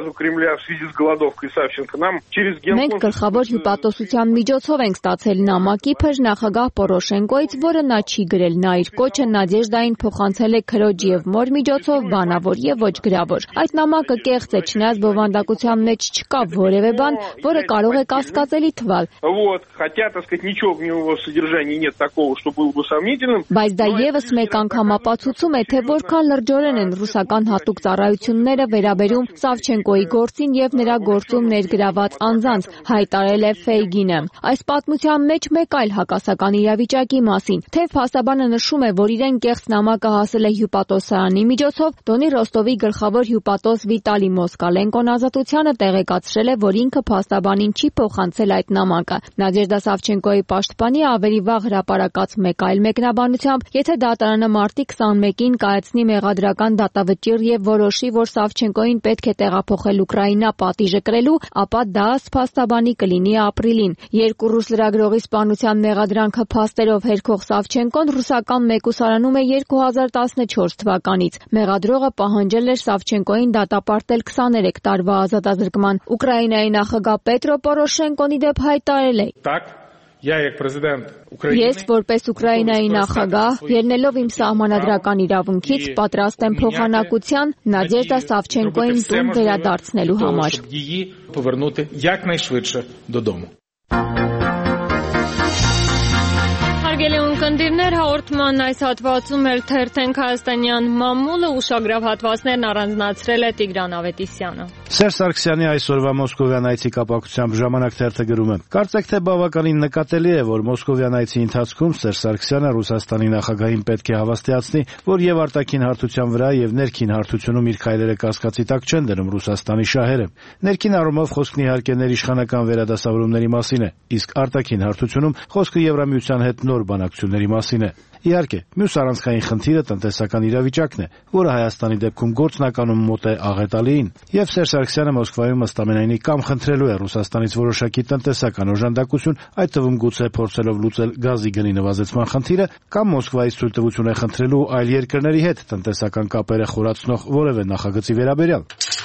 Մենք գլխավոր հյուպատոսության միջոցով ենք ստացել նամակ իբր նախագահ Պորոշենկոյից, որը նա չի գրել։ Նա իր կոչը Նադեժդային փոխանցել է քրոջ եւ մոր միջոցով, բանավոր եւ ոչ գրավոր։ Այդ նամակը կեղծ է, չնայած բովանդակության մեջ չկա որևէ բան, որը կարող է կասկածելի թվալ։ Բայց դա եւս մեկ անգամ ապացուցում է, թե որքան լրջորեն են ռուսական հատուկ ծառայությունները վերաբերում Սավչենկոյի գործին եւ նրա գործում ներգրաված անձանց, հայտարարել է Ֆեյգինը։ Այս պատմության մեջ մեկ այլ հակասական իրավիճակի մասին։ Թեև փաստաբանը նշում է, որ իրեն կեղծ նամակը հասել է հյուպատոսարանի միջոցով, Դոնի Ռոստովի գլխավոր հյուպատոս Վիտալի Մոսկալենկոն Ազատությանը տեղեկացրել է, որ ինքը փաստաբանին չի փոխանցել այդ նամակը։ Նադեժդա Սավչենկոյի պաշտպանի ավելի վաղ հրապարակած մեկ այլ մեկնաբանությամբ, եթե դատարանը մարտի 21-ին կայացնի մեղադրական դատավճիռ եւ որոշի, որ Սավչենկոյին պետք է տեղափոխել Ուկրաինա պատիժը կրելու, ապա դա փաստաբանի կլինի ապրիլին։ Երկու ռուս լրագրողի սպանության մեղադրանքը փաստերով հերքող Սավչենկոն ռուսական մեկուսարանում է 2014 թվականից։ Մեղադրողը պահանջել էր Սավչենկոյին դատապարտել 23 տարվա ազատազրկման։ Ուկրաինայի նախագահ Պետրո Պորոշենկոն ի դեպ հայտարարել է. Ես, որպես Ուկրաինայի նախագահ, ելնելով իմ սահմանադրական իրավունքից, պատրաստ եմ փոխանակության Նադեժդա Սավչենկոյին տուն վերադարձնելու համար։ Հարգելի ունկնդիրներ, հաղորդման այս հատվածում էլ թերթենք հայաստանյան մամուլը, ուշագրավ հատվածներն առանձնացրել է Տիգրան Ավետիսյանը։ Սերժ Սարգսյանի այսօրվա մոսկովյան այցի կապակցությամբ Ժամանակ թերթը գրում է. Կարծեք թե բավականին նկատելի է, որ մոսկովյան այցի ընթացքում Սերժ Սարգսյանը Ռուսաստանի նախագահին պետք է հավաստիացնի, որ եւ արտաքին հարթության վրա եւ ներքին հարթությունում իր քայլերը կասկածի տակ չեն դնում Ռուսաստանի շահերը։ Ներքին առումով խոսքն իհարկե ներիշխանական վերադասավորումների մասին է, իսկ արտաքին հարթությունում խոսքը Եվրամիության հետ նոր բանակցությունների մասին է։ Իհարկե, մյուս առանցքային խնդիրը տնտեսական իրավիճակն է, որը Հայաստանի դեպքում գործնականում մոտ է աղետալիին, եւ Սերժ Սարգսյանը Մոսկվայում ըստ ամենայնի կամ խնդրելու է Ռուսաստանից որոշակի տնտեսական օժանդակություն, այդ թվում գուցե փորձելով լուծել գազի գնի նվազեցման խնդիրը, կամ Մոսկվայից թույլտվություն է խնդրելու այլ երկրների հետ տնտեսական կապերը խորացնող որևէ նախագծի վերաբերյալ։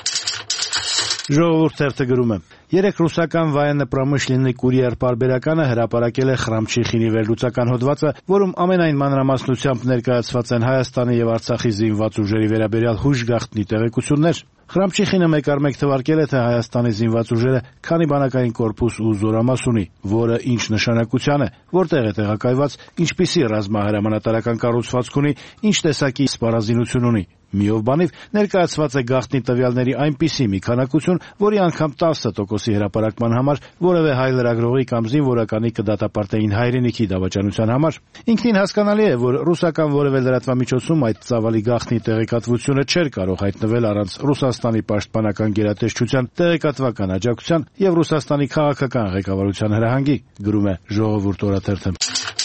Ժողովուրդ թերթը գրում է. Երեք ռուսական военно-промышленный կուրիեր պարբերականը հրապարակել է Խրամչիխինի վերլուծական հոդվածը, որում ամենայն մանրամասնությամբ ներկայացված են Հայաստանի եւ Արցախի զինված ուժերի վերաբերյալ հույժ գաղտնի տեղեկություններ։ Խրամչիխինը մեկ առ մեկ թվարկել է, թե Հայաստանի զինված ուժերը քանի բանակային կորպուս ու զորամաս ունի, որը ինչ նշանակության է, որտեղ է տեղակայված, ինչպիսի ռազմահրամանատարական կառուցվածք ունի, ինչ տեսակի սպառազինություն ունի։ Միով բանիվ ներկայացված է գաղտնի տվյալների այնպիսի մի քանակություն, որի անգամ 10% հրապարակման համար որևէ հայ լրագրողի կամ զինվորականի կդատապարտեին հայրենիքի դավաճանության համար։ Ինքնին հասկանալի է, որ ռուսական որևէ լրատվամիջոցում այդ ծավալի գաղտնի տեղեկատվությունը չէր կարող հայտնվել առանց Ռուսաստանի պաշտպանական գերատեսչության տեղեկատվական աջակցության եւ Ռուսաստանի քաղաքական ղեկավարության հրահանգի, գրում է Ժողովուրդ օրաթերթը։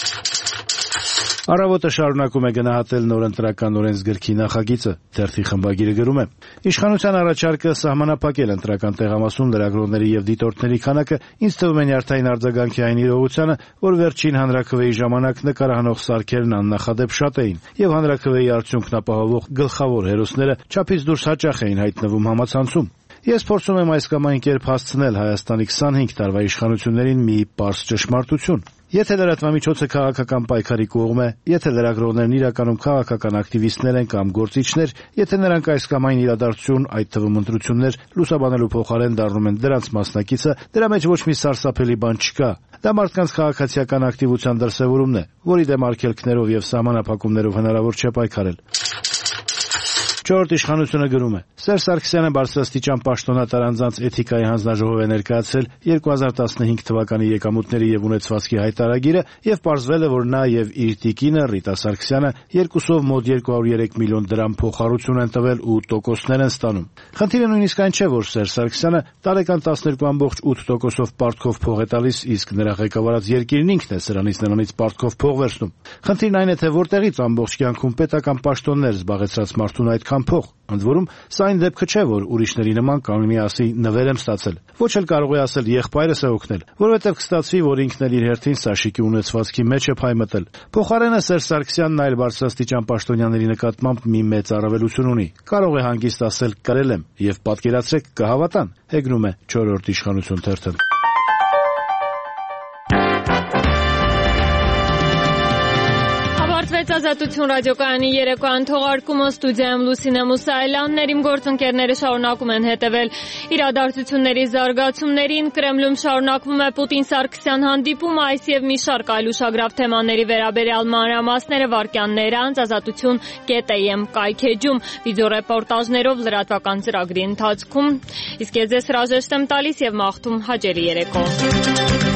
Առավոտը շարունակում է գնահատել նոր ընտրական օրենսգրքի նախագիծը, թերթի խմբագիրը գրում է. Իշխանության առաջարկը սահմանափակել ընտրական տեղամասում լրագրողների եւ դիտորդների քանակը ինձ թվում է նյարդային արձագանքի այն իրողությանը, որ վերջին հանրաքվեի ժամանակ նկարահանող սարքերն աննախադեպ շատ էին եւ հանրաքվեի արդյունքն ապահովող գլխավոր հերոսները չափից դուրս հաճախ էին հայտնվում համացանցում։ Ես փորձում եմ այս կամ այն կերպ հասցնել Հայաստանի 25 տարվա իշխանություններին մի պարզ ճշմարտություն։ Եթե լրատվամիջոցը քաղաքական պայքարի կողմ է, եթե լրագրողներն իրականում քաղաքական ակտիվիստներ են կամ գործիչներ, եթե նրանք այս կամ այն իրադարձություն, այդ թվում ընտրություններ, լուսաբանելու փոխարեն դառնում են դրանց մասնակիցը, դրա մեջ ոչ մի սարսափելի բան չկա։ Դա մարդկանց քաղաքացիական ակտիվության դրսևորումն է, որի դեմ արգելքներով եւ սահմանափակումներով հնարավոր չէ պայքարել։ Չորրորդ իշխանությունը գրում է. Սերժ Սարգսյանը բարձրաստիճան պաշտոնատար անձանց էթիկայի հանձնաժողով է ներկայացրել 2015 թվականի եկամուտների եւ ունեցվածքի հայտարարագիրը եւ պարզվել է, որ նա եւ իր տիկինը Ռիտա Սարգսյանը երկուսով մոտ 203 միլիոն դրամ փոխհարություն են տվել ու տոկոսներ են ստանում։ Խնդիրը նույնիսկ այն չէ, որ Սերժ Սարգսյանը տարեկան 12.8%-ով պարտքով փող է տալիս, իսկ նրա ղեկավարած երկիրն ինքն է սրանից պարտքով փող վերցնում։ Խնդիրն այն է, թե որտեղից ամբողջ կյանքում պետական պաշտոններ զբաղեցրած մարդուն այդքան փող։ Ընդ որում, սա այն դեպքը չէ, որ ուրիշների նման կանգնի ասի նվեր եմ ստացել։ Ոչ էլ կարող է ասել եղբայրս է օգնել, որովհետև կստացվի, որ ինքն էլ իր հերթին Սաշիկի ունեցվածքի մեջ է փայմտել։ Փոխարենը Սերժ Սարգսյանն այլ բարձրաստիճան պաշտոնյաների նկատմամբ մի մեծ առավելություն ունի։ Կարող է հանգիստ ասել կրել եմ եւ պատկերացրեք կհավատան, հեգնում է 4-րդ իշխանություն թերթը։ Ազատություն ռադիոկայանի երեկոյան թողարկումը ստուդիայում Լուսինե Մուսայելյանն, իմ գործընկերները շարունակում են հետևել իրադարձությունների զարգացումներին։ Կրեմլում շարունակվում է Պուտին-Սարգսյան հանդիպումը, այս եւ մի շարք այլ ուշագրավ թեմաների վերաբերյալ մանրամասները վարքյաններ անց azatutun.am կայքեջում վիդեոռեպորտաժներով լրատվական ծրագրի ընթացքում։ Իսկ ես հրաժեշտ եմ տալիս եւ մաղթում հաջելի երեկո։